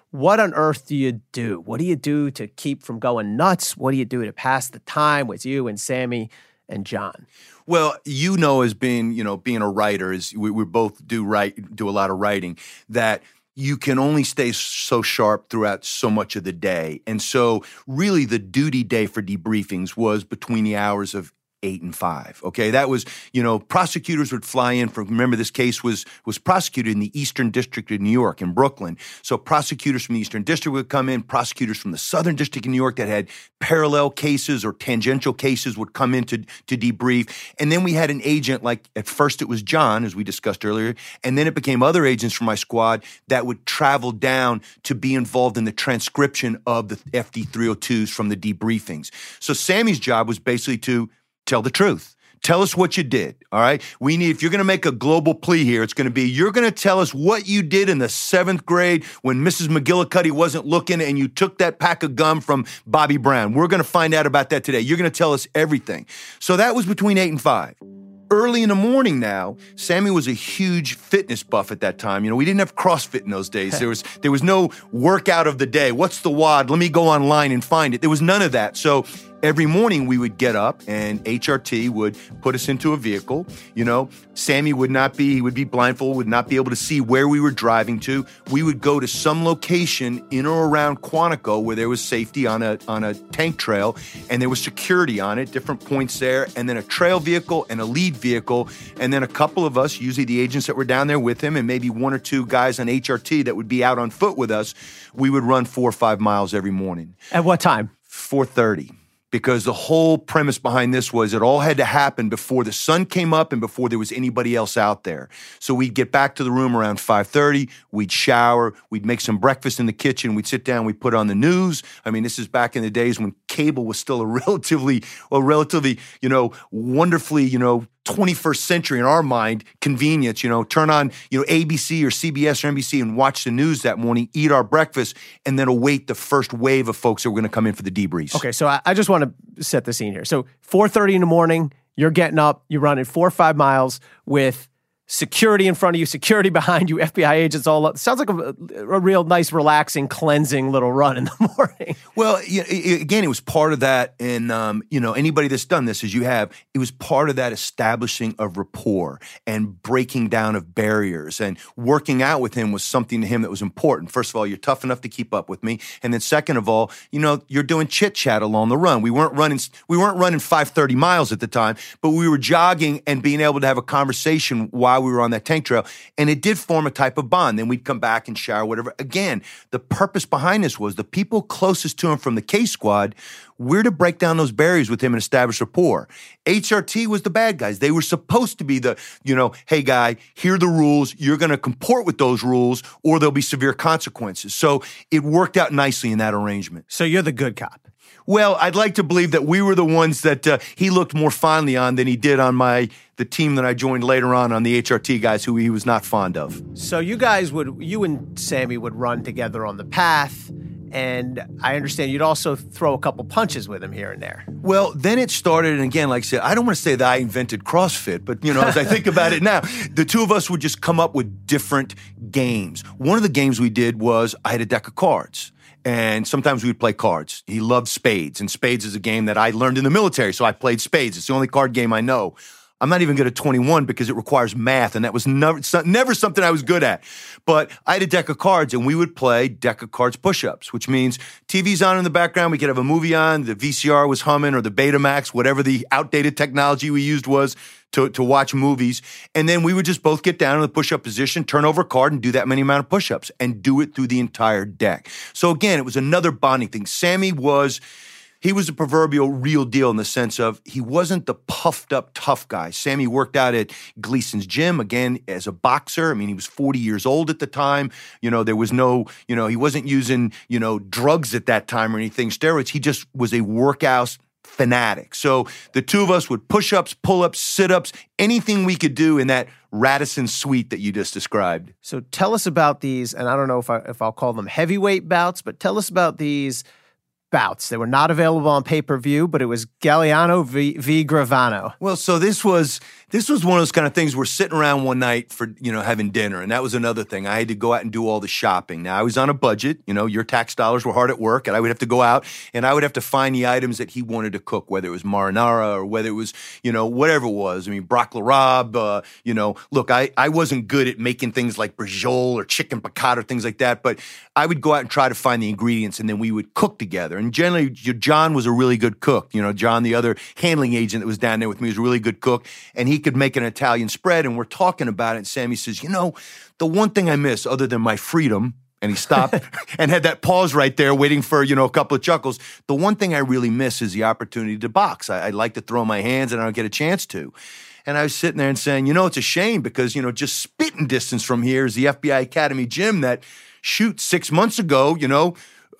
what on earth do you do? What do you do to keep from going nuts? What do you do to pass the time with you and Sammy and John? Well, you know, as being, you know, being a writer, is we, we both do write, do a lot of writing, that you can only stay so sharp throughout so much of the day. And so really the duty day for debriefings was between the hours of eight and five. Okay. That was, you know, prosecutors would fly in from, remember this case was, was prosecuted in the Eastern District of New York in Brooklyn. So prosecutors from the Eastern District would come in, prosecutors from the Southern District of New York that had parallel cases or tangential cases would come in to, to debrief. And then we had an agent, like at first it was John, as we discussed earlier, and then it became other agents from my squad that would travel down to be involved in the transcription of the F D three oh twos from the debriefings. So Sammy's job was basically to tell the truth. Tell us what you did, all right? We need, if you're going to make a global plea here, it's going to be, you're going to tell us what you did in the seventh grade when Missus McGillicuddy wasn't looking and you took that pack of gum from Bobby Brown. We're going to find out about that today. You're going to tell us everything. So that was between eight and five. Early in the morning now, Sammy was a huge fitness buff at that time. You know, we didn't have CrossFit in those days. There was there was no workout of the day. What's the W O D? Let me go online and find it. There was none of that. So every morning we would get up and H R T would put us into a vehicle. You know, Sammy would not be, he would be blindfolded, would not be able to see where we were driving to. We would go to some location in or around Quantico where there was safety on a on a tank trail and there was security on it, different points there, and then a trail vehicle and a lead vehicle, and then a couple of us, usually the agents that were down there with him, and maybe one or two guys on H R T that would be out on foot with us. We would run four or five miles every morning. At what time? four thirty. Because the whole premise behind this was it all had to happen before the sun came up and before there was anybody else out there. So we'd get back to the room around five thirty, we'd shower, we'd make some breakfast in the kitchen, we'd sit down, we'd put on the news. I mean, this is back in the days when cable was still a relatively, a relatively, you know, wonderfully, you know, twenty-first century in our mind, convenience, you know, turn on, you know, A B C or C B S or N B C and watch the news that morning, eat our breakfast, and then await the first wave of folks that were going to come in for the debriefs. Okay, so I, I just want to set the scene here. So four thirty in the morning, you're getting up, you're running four or five miles with security in front of you, security behind you, F B I agents all up. Sounds like a, a real nice, relaxing, cleansing little run in the morning. Well, you know, again, it was part of that. And, um, you know, anybody that's done this, as you have, it was part of that establishing of rapport and breaking down of barriers. And working out with him was something to him that was important. First of all, you're tough enough to keep up with me. And then second of all, you know, you're doing chit-chat along the run. We weren't running, we weren't running five thirty miles at the time, but we were jogging and being able to have a conversation while we were on that tank trail, and it did form a type of bond. Then we'd come back and shower, whatever. Again, the purpose behind this was the people closest to him from the K Squad, we're to break down those barriers with him and establish rapport. H R T was the bad guys. They were supposed to be the, you know, hey guy, here are the rules. You're going to comport with those rules or there'll be severe consequences. So it worked out nicely in that arrangement. So you're the good cop. Well, I'd like to believe that we were the ones that uh, he looked more fondly on than he did on my the team that I joined later on on the H R T guys who he was not fond of. So you guys would, you and Sammy would run together on the path, and I understand you'd also throw a couple punches with him here and there. Well, then it started, and again, like I said, I don't want to say that I invented CrossFit, but, you know, as I think about it now, the two of us would just come up with different games. One of the games we did was I had a deck of cards. And sometimes we would play cards. He loved spades, and spades is a game that I learned in the military, so I played spades. It's the only card game I know. I'm not even good at twenty-one because it requires math, and that was never, never something I was good at. But I had a deck of cards, and we would play deck of cards push-ups, which means T V's on in the background. We could have a movie on. The V C R was humming, or the Betamax, whatever the outdated technology we used was to, to watch movies. And then we would just both get down in the push-up position, turn over a card, and do that many amount of push-ups, and do it through the entire deck. So again, it was another bonding thing. Sammy was... He was a proverbial real deal in the sense of he wasn't the puffed up tough guy. Sammy worked out at Gleason's gym, again, as a boxer. I mean, he was forty years old at the time. You know, there was no, you know, he wasn't using, you know, drugs at that time or anything, steroids. He just was a workout fanatic. So the two of us would push-ups, pull-ups, sit-ups, anything we could do in that Radisson suite that you just described. So tell us about these, and I don't know if, I, if I'll call them heavyweight bouts, but tell us about these bouts. They were not available on pay-per-view, but it was Galliano v, v Gravano. Well, so this was this was one of those kind of things we're sitting around one night for, you know, having dinner. And that was another thing. I had to go out and do all the shopping. Now, I was on a budget. You know, your tax dollars were hard at work. And I would have to go out and I would have to find the items that he wanted to cook, whether it was marinara or whether it was, you know, whatever it was. I mean, broccoli rabe, uh, you know, look, I, I wasn't good at making things like brajol or chicken piccata or things like that. But I would go out and try to find the ingredients and then we would cook together. And generally, John was a really good cook. You know, John, the other handling agent that was down there with me, was a really good cook. And he could make an Italian spread, and we're talking about it, and Sammy says, you know, the one thing I miss other than my freedom, and he stopped and had that pause right there waiting for, you know, a couple of chuckles, the one thing I really miss is the opportunity to box. I, I like to throw my hands, and I don't get a chance to. And I was sitting there and saying, you know, it's a shame because, you know, just spitting distance from here is the F B I Academy gym that, shoot, six months ago, you know,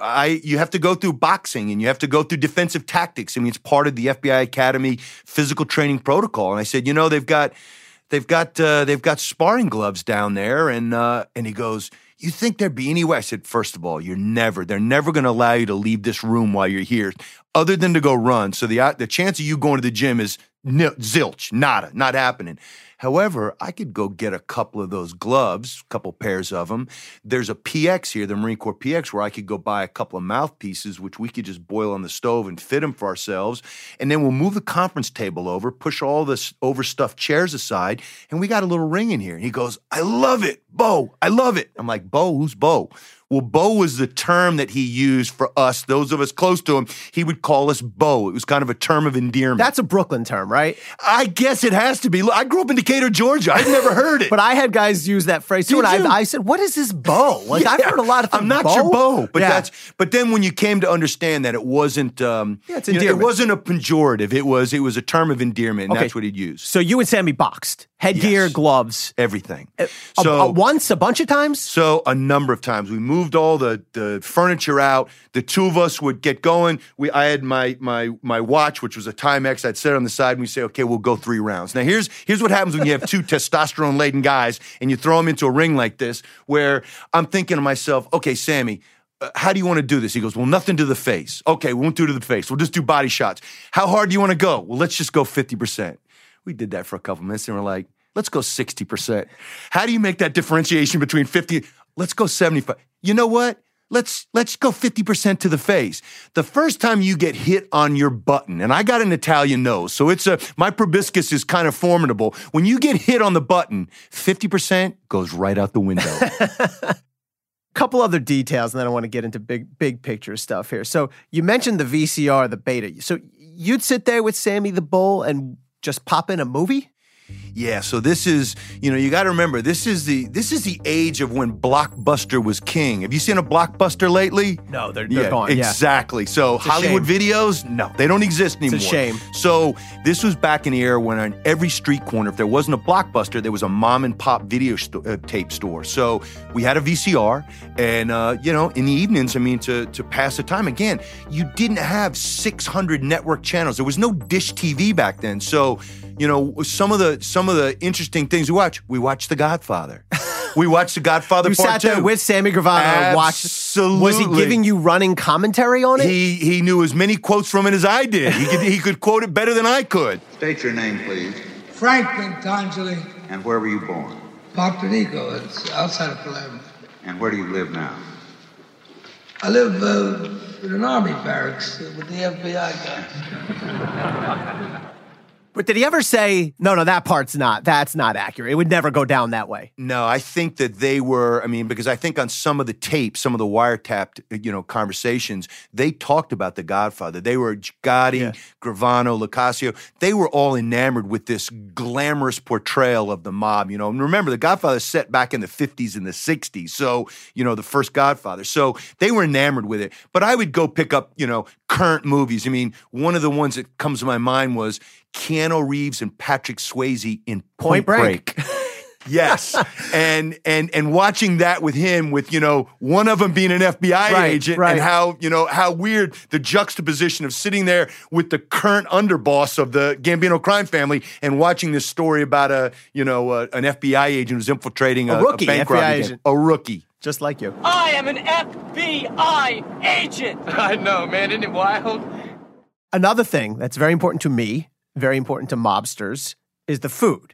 I you have to go through boxing and you have to go through defensive tactics. I mean, it's part of the F B I Academy physical training protocol. And I said, you know, they've got they've got uh, they've got sparring gloves down there. And uh, and he goes, you think there'd be any way? I said, first of all, you're never they're never going to allow you to leave this room while you're here, other than to go run. So the the chance of you going to the gym is nil, zilch, nada, not happening. However, I could go get a couple of those gloves, a couple pairs of them. There's a P X here, the Marine Corps P X, where I could go buy a couple of mouthpieces, which we could just boil on the stove and fit them for ourselves. And then we'll move the conference table over, push all the overstuffed chairs aside, and we got a little ring in here. And he goes, I love it, Bo, I love it. I'm like, Bo, who's Bo? Well, Bo was the term that he used for us, those of us close to him. He would call us Bo. It was kind of a term of endearment. That's a Brooklyn term, right? I guess it has to be. Look, I grew up in Decatur, Georgia. I've never heard it. But I had guys use that phrase too, and I, I said, what is this Bo? Like, yeah, I've heard a lot of things. I'm not Bo? your Bo. But yeah. that's but then when you came to understand that it wasn't um, yeah, it's you know, endearment. it wasn't a pejorative. It was it was a term of endearment, and okay. that's what he'd use. So you and Sammy boxed. Headgear, yes. gloves. Everything. Uh, so a, a once, a bunch of times? So a number of times. We moved all the, the furniture out. The two of us would get going. We I had my my my watch, which was a Timex. I'd set it on the side and we'd say, okay, we'll go three rounds. Now here's here's what happens when you have two testosterone-laden guys and you throw them into a ring like this, where I'm thinking to myself, okay, Sammy, Uh, how do you want to do this? He goes, well, nothing to the face. Okay, we won't do to the face. We'll just do body shots. How hard do you want to go? Well, let's just go fifty percent. We did that for a couple minutes and we're like, let's go sixty percent. How do you make that differentiation between fifty? Let's go seventy-five. You know what? Let's let's go fifty percent to the face. The first time you get hit on your button, and I got an Italian nose, so it's a my proboscis is kind of formidable. When you get hit on the button, fifty percent goes right out the window. Couple other details, and then I want to get into big big picture stuff here. So you mentioned the V C R, the beta. So you'd sit there with Sammy the Bull and just pop in a movie? Yeah, so this is, you know, you got to remember, this is the this is the age of when Blockbuster was king. Have you seen a Blockbuster lately? No, they're, they're yeah, gone. Exactly. Yeah. So it's Hollywood videos, no, they don't exist anymore. It's a shame. So this was back in the era when on every street corner, if there wasn't a Blockbuster, there was a mom and pop video sto- uh, tape store. So we had a V C R, and uh, you know, in the evenings, I mean, to to pass the time. Again, you didn't have six hundred network channels. There was no Dish T V back then. So, you know, some of the some of the interesting things we watch. We watched The Godfather. We watched The Godfather you Part sat Two. there with Sammy Gravano and watched. Absolutely. Was he giving you running commentary on it? He he knew as many quotes from it as I did. He could he could quote it better than I could. State your name, please. Frank Pentangeli. And where were you born? Porto It's outside of Palermo. And where do you live now? I live uh, in an army barracks with the F B I guys. But did he ever say, no, no, that part's not, that's not accurate. It would never go down that way. No, I think that they were, I mean, because I think on some of the tapes, some of the wiretapped, you know, conversations, they talked about The Godfather. They were Gotti, yeah. Gravano, Locascio. They were all enamored with this glamorous portrayal of the mob, you know. And remember, The Godfather set back in the fifties and the sixties. So, you know, the first Godfather. So they were enamored with it. But I would go pick up, you know, current movies. I mean, one of the ones that comes to my mind was Keanu Reeves and Patrick Swayze in Point, Point Break. Break. Yes. and and and watching that with him, with, you know, one of them being an F B I right, agent, right. and how, you know, how weird the juxtaposition of sitting there with the current underboss of the Gambino crime family and watching this story about a, you know, uh, an F B I agent who's infiltrating a, a, rookie, a bank F B I robbery. agent. A rookie. Just like you. I am an F B I agent. I know, man. Isn't it wild? Another thing that's very important to me, very important to mobsters, is the food.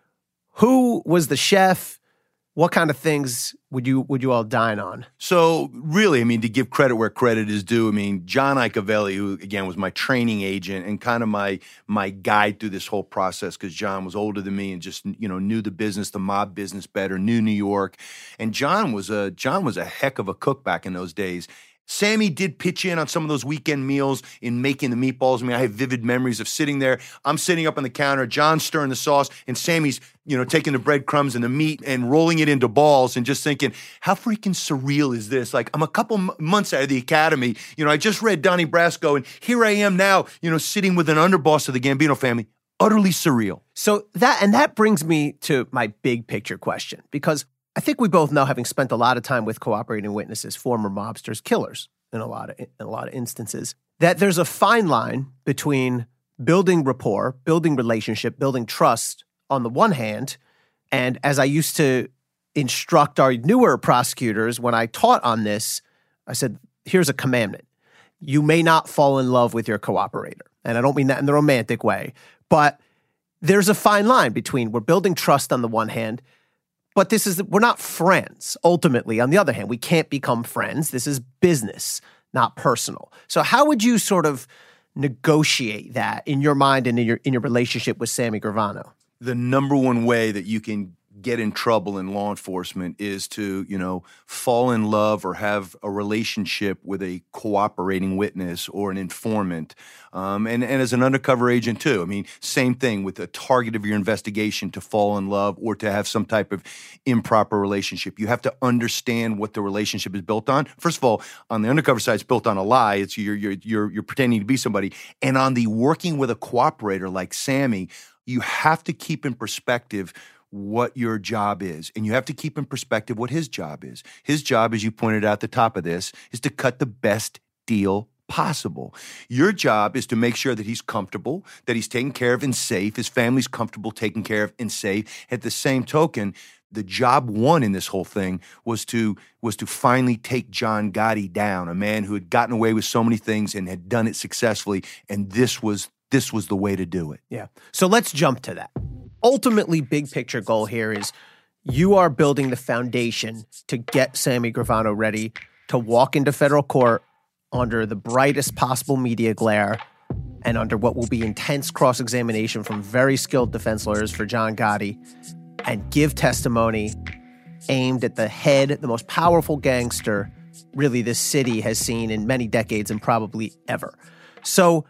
Who was the chef? What kind of things would you would you all dine on? So really, I mean, to give credit where credit is due, I mean, John Iacobelli, who again was my training agent and kind of my my guide through this whole process, because John was older than me and just, you know, knew the business, the mob business better, knew New York, and John was a John was a heck of a cook back in those days. Sammy did pitch in on some of those weekend meals in making the meatballs. I mean, I have vivid memories of sitting there. I'm sitting up on the counter, John's stirring the sauce, and Sammy's, you know, taking the breadcrumbs and the meat and rolling it into balls and just thinking, how freaking surreal is this? Like, I'm a couple m- months out of the academy. You know, I just read Donnie Brasco, and here I am now, you know, sitting with an underboss of the Gambino family. Utterly surreal. So that, and that brings me to my big picture question, because I think we both know, having spent a lot of time with cooperating witnesses, former mobsters, killers in a lot of in a lot of instances, that there's a fine line between building rapport, building relationship, building trust on the one hand, and as I used to instruct our newer prosecutors when I taught on this, I said, here's a commandment. You may not fall in love with your cooperator. And I don't mean that in the romantic way, but there's a fine line between we're building trust on the one hand, but this is, we're not friends. Ultimately, on the other hand, we can't become friends. This is business, not personal. So how would you sort of negotiate that in your mind and in your in your relationship with Sammy Gravano? The number one way that you can get in trouble in law enforcement is to, you know, fall in love or have a relationship with a cooperating witness or an informant. Um, and, and as an undercover agent too. I mean, same thing with the target of your investigation, to fall in love or to have some type of improper relationship. You have to understand what the relationship is built on. First of all, on the undercover side, it's built on a lie. It's you're, you're, you're, you're pretending to be somebody. And on the working with a cooperator like Sammy, you have to keep in perspective what your job is. And you have to keep in perspective what his job is. His job, as you pointed out at the top of this, is to cut the best deal possible. Your job is to make sure that he's comfortable, that he's taken care of and safe, his family's comfortable, taken care of and safe. At the same token, the job one in this whole thing was to was to finally take John Gotti down, a man who had gotten away with so many things and had done it successfully. And this was this was the way to do it. Yeah. So let's jump to that. Ultimately, big picture goal here is you are building the foundation to get Sammy Gravano ready to walk into federal court under the brightest possible media glare and under what will be intense cross-examination from very skilled defense lawyers for John Gotti, and give testimony aimed at the head, the most powerful gangster really this city has seen in many decades and probably ever. So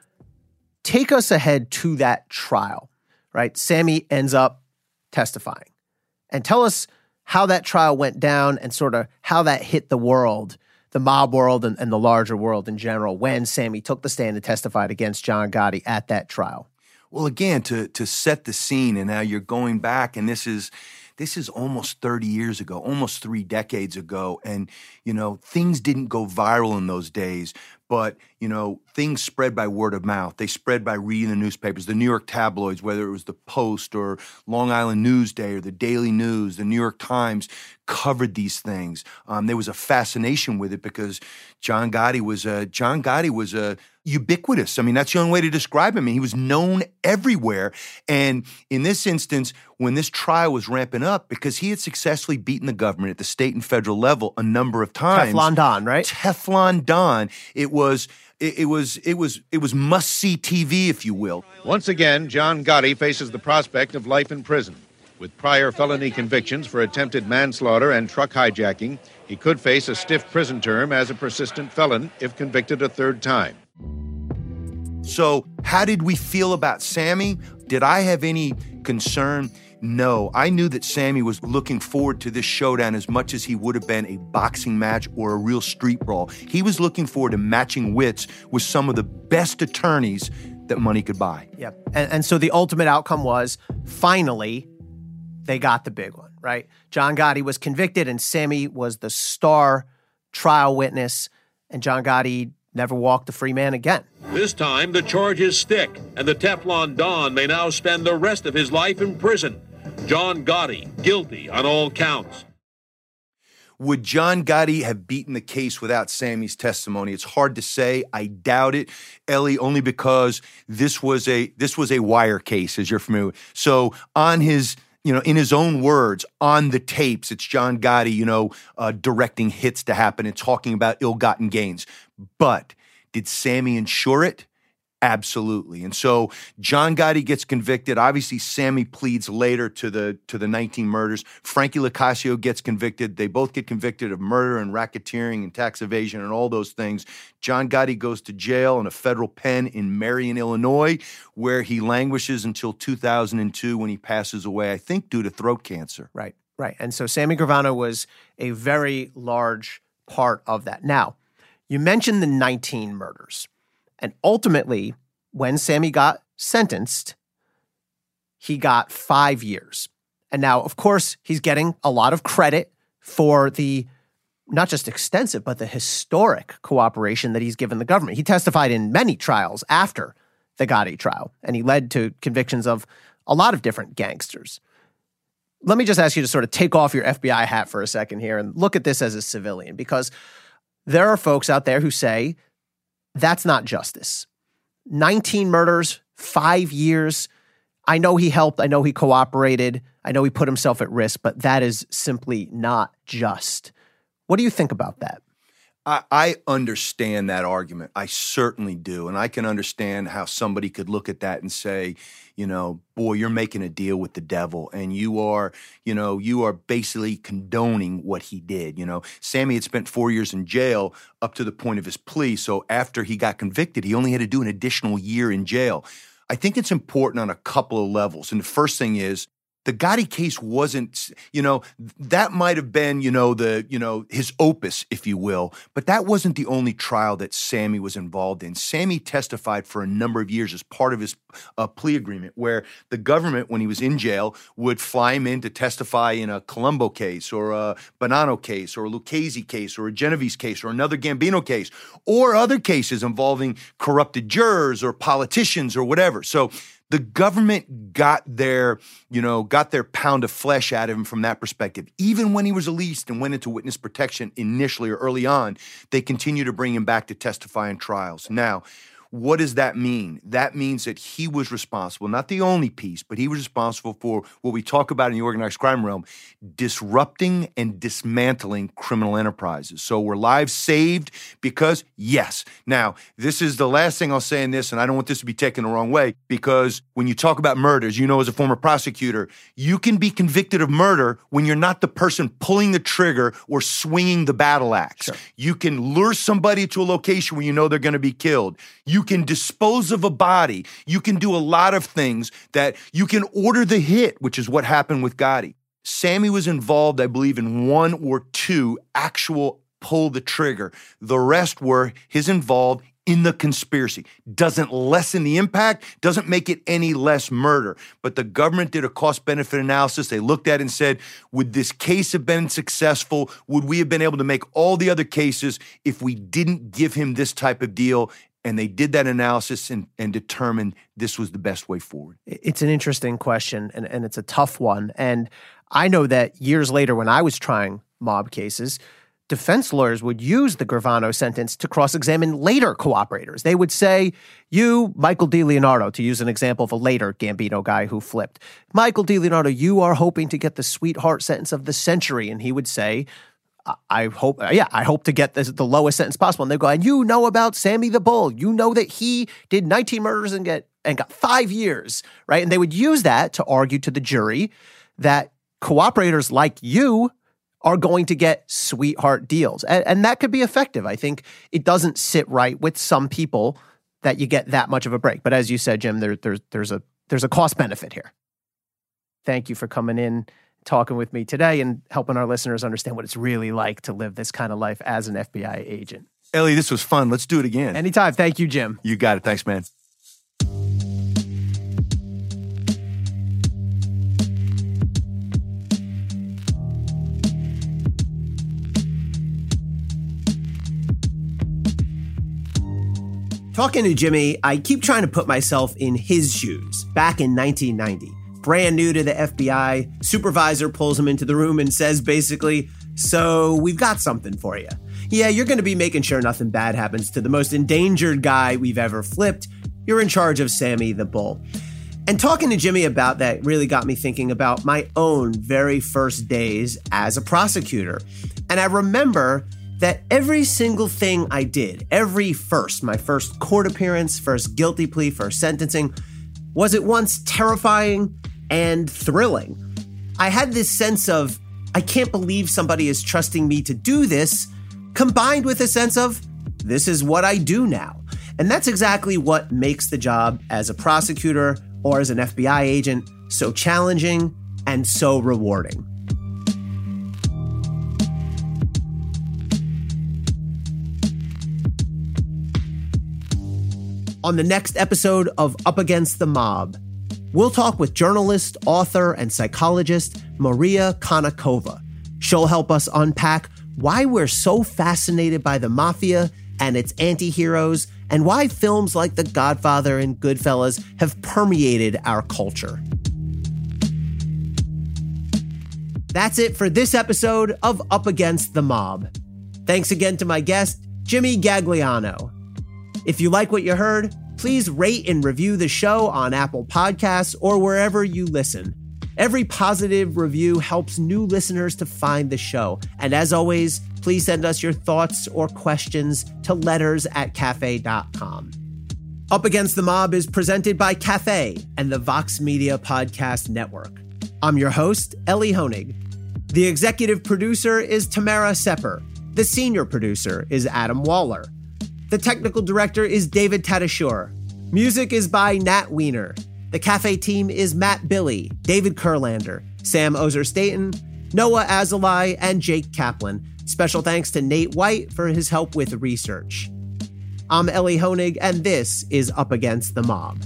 take us ahead to that trial. Right? Sammy ends up testifying. And tell us how that trial went down and sort of how that hit the world, the mob world and, and the larger world in general, when Sammy took the stand and testified against John Gotti at that trial. Well, again, to to set the scene, and now you're going back, and this is this is almost thirty years ago, almost three decades ago, and, you know, things didn't go viral in those days. But, you know, things spread by word of mouth. They spread by reading the newspapers, the New York tabloids, whether it was the Post or Long Island Newsday or the Daily News, the New York Times covered these things. Um, there was a fascination with it because John Gotti was a, John Gotti was a ubiquitous. I mean, that's the only way to describe him. I mean, he was known everywhere. And in this instance, when this trial was ramping up, because he had successfully beaten the government at the state and federal level a number of times. Teflon Don, right? Teflon Don. It was, it, it was, it was, it was must-see T V, if you will. Once again, John Gotti faces the prospect of life in prison. With prior felony convictions for attempted manslaughter and truck hijacking, he could face a stiff prison term as a persistent felon if convicted a third time. So how did we feel about Sammy? Did I have any concern? No. I knew that Sammy was looking forward to this showdown as much as he would have been a boxing match or a real street brawl. He was looking forward to matching wits with some of the best attorneys that money could buy. Yep. And, and so the ultimate outcome was, finally, they got the big one, right? John Gotti was convicted and Sammy was the star trial witness, and John Gotti never walked a free man again. This time, the charges stick, and the Teflon Don may now spend the rest of his life in prison. John Gotti, guilty on all counts. would John Gotti have beaten the case without Sammy's testimony? It's hard to say. I doubt it, Ellie, only because this was a this was a wire case, as you're familiar with. So on his, you know, in his own words, on the tapes, it's John Gotti, you know, uh, directing hits to happen and talking about ill-gotten gains. But did Sammy ensure it? Absolutely. And so John Gotti gets convicted. Obviously, Sammy pleads later to the to the nineteen murders. Frankie LoCascio gets convicted. They both get convicted of murder and racketeering and tax evasion and all those things. John Gotti goes to jail in a federal pen in Marion, Illinois, where he languishes until two thousand two when he passes away, I think due to throat cancer. Right, right. And so Sammy Gravano was a very large part of that. Now, you mentioned the nineteen murders. And ultimately, when Sammy got sentenced, he got five years. And now, of course, he's getting a lot of credit for the not just extensive, but the historic cooperation that he's given the government. He testified in many trials after the Gotti trial, and he led to convictions of a lot of different gangsters. Let me just ask you to sort of take off your F B I hat for a second here and look at this as a civilian, because there are folks out there who say, that's not justice. nineteen murders, five years. I know he helped. I know he cooperated. I know he put himself at risk, but that is simply not just. What do you think about that? I, I understand that argument. I certainly do. And I can understand how somebody could look at that and say, you know, boy, you're making a deal with the devil and you are, you know, you are basically condoning what he did. You know, Sammy had spent four years in jail up to the point of his plea. So after he got convicted, he only had to do an additional year in jail. I think it's important on a couple of levels. And the first thing is, the Gotti case wasn't, you know, that might have been, you know, the, you know, his opus, if you will, but that wasn't the only trial that Sammy was involved in. Sammy testified for a number of years as part of his uh, plea agreement, where the government, when he was in jail, would fly him in to testify in a Colombo case or a Bonanno case or a Lucchese case or a Genovese case or another Gambino case or other cases involving corrupted jurors or politicians or whatever. So the government got their, you know, got their pound of flesh out of him from that perspective. Even when he was released and went into witness protection initially or early on, they continued to bring him back to testify in trials. Now, what does that mean? That means that he was responsible, not the only piece, but he was responsible for what we talk about in the organized crime realm, disrupting and dismantling criminal enterprises. So were lives saved because, yes. Now, this is the last thing I'll say in this, and I don't want this to be taken the wrong way, because when you talk about murders, you know, as a former prosecutor, you can be convicted of murder when you're not the person pulling the trigger or swinging the battle axe. Sure. You can lure somebody to a location where you know they're going to be killed. You can dispose of a body. You can do a lot of things that you can order the hit, which is what happened with Gotti. Sammy was involved, I believe, in one or two actual pull the trigger. The rest were his involved in the conspiracy. Doesn't lessen the impact, doesn't make it any less murder. But the government did a cost-benefit analysis. They looked at it and said, would this case have been successful? Would we have been able to make all the other cases if we didn't give him this type of deal? And they did that analysis and, and determined this was the best way forward. It's an interesting question, and, and it's a tough one. And I know that years later when I was trying mob cases, defense lawyers would use the Gravano sentence to cross-examine later cooperators. They would say, you, Michael DiLeonardo, to use an example of a later Gambino guy who flipped, Michael DiLeonardo, you are hoping to get the sweetheart sentence of the century. And he would say, I hope, yeah, I hope to get this, the lowest sentence possible. And they go, and you know about Sammy the Bull. You know that he did nineteen murders and get and got five years, right? And they would use that to argue to the jury that cooperators like you are going to get sweetheart deals. And, and that could be effective. I think it doesn't sit right with some people that you get that much of a break. But as you said, Jim, there, there's there's a there's a cost benefit here. Thank you for coming in, talking with me today and helping our listeners understand what it's really like to live this kind of life as an F B I agent. Ellie, this was fun. Let's do it again. Anytime. Thank you, Jim. You got it. Thanks, man. Talking to Jimmy, I keep trying to put myself in his shoes back in nineteen ninety. Brand new to the F B I, supervisor pulls him into the room and says basically, So we've got something for you. Yeah, you're going to be making sure nothing bad happens to the most endangered guy we've ever flipped. You're in charge of Sammy the Bull. And talking to Jimmy about that really got me thinking about my own very first days as a prosecutor. And I remember that every single thing I did, every first, my first court appearance, first guilty plea, first sentencing, was at once terrifying and thrilling. I had this sense of, I can't believe somebody is trusting me to do this, combined with a sense of, this is what I do now. And that's exactly what makes the job as a prosecutor or as an F B I agent so challenging and so rewarding. On the next episode of Up Against the Mob, we'll talk with journalist, author, and psychologist Maria Konnikova. She'll help us unpack why we're so fascinated by the mafia and its anti-heroes, and why films like The Godfather and Goodfellas have permeated our culture. That's it for this episode of Up Against the Mob. Thanks again to my guest, Jimmy Gagliano. If you like what you heard, please rate and review the show on Apple Podcasts or wherever you listen. Every positive review helps new listeners to find the show. And as always, please send us your thoughts or questions to letters at cafe dot com. Up Against the Mob is presented by Cafe and the Vox Media Podcast Network. I'm your host, Ellie Honig. The executive producer is Tamara Sepper. The senior producer is Adam Waller. The technical director is David Tadashur. Music is by Nat Wiener. The Cafe team is Matt Billy, David Kurlander, Sam Ozer-Staten, Noah Azulai, and Jake Kaplan. Special thanks to Nate White for his help with research. I'm Ellie Honig, and this is Up Against the Mob.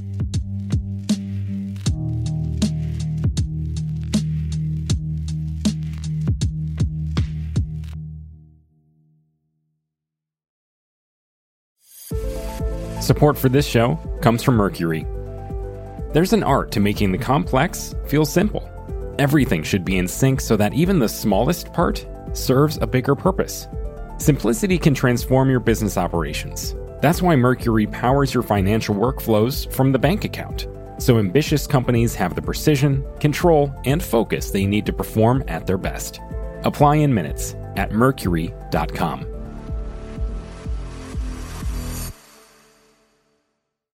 Support for this show comes from Mercury. There's an art to making the complex feel simple. Everything should be in sync so that even the smallest part serves a bigger purpose. Simplicity can transform your business operations. That's why Mercury powers your financial workflows from the bank account, so ambitious companies have the precision, control, and focus they need to perform at their best. Apply in minutes at mercury dot com.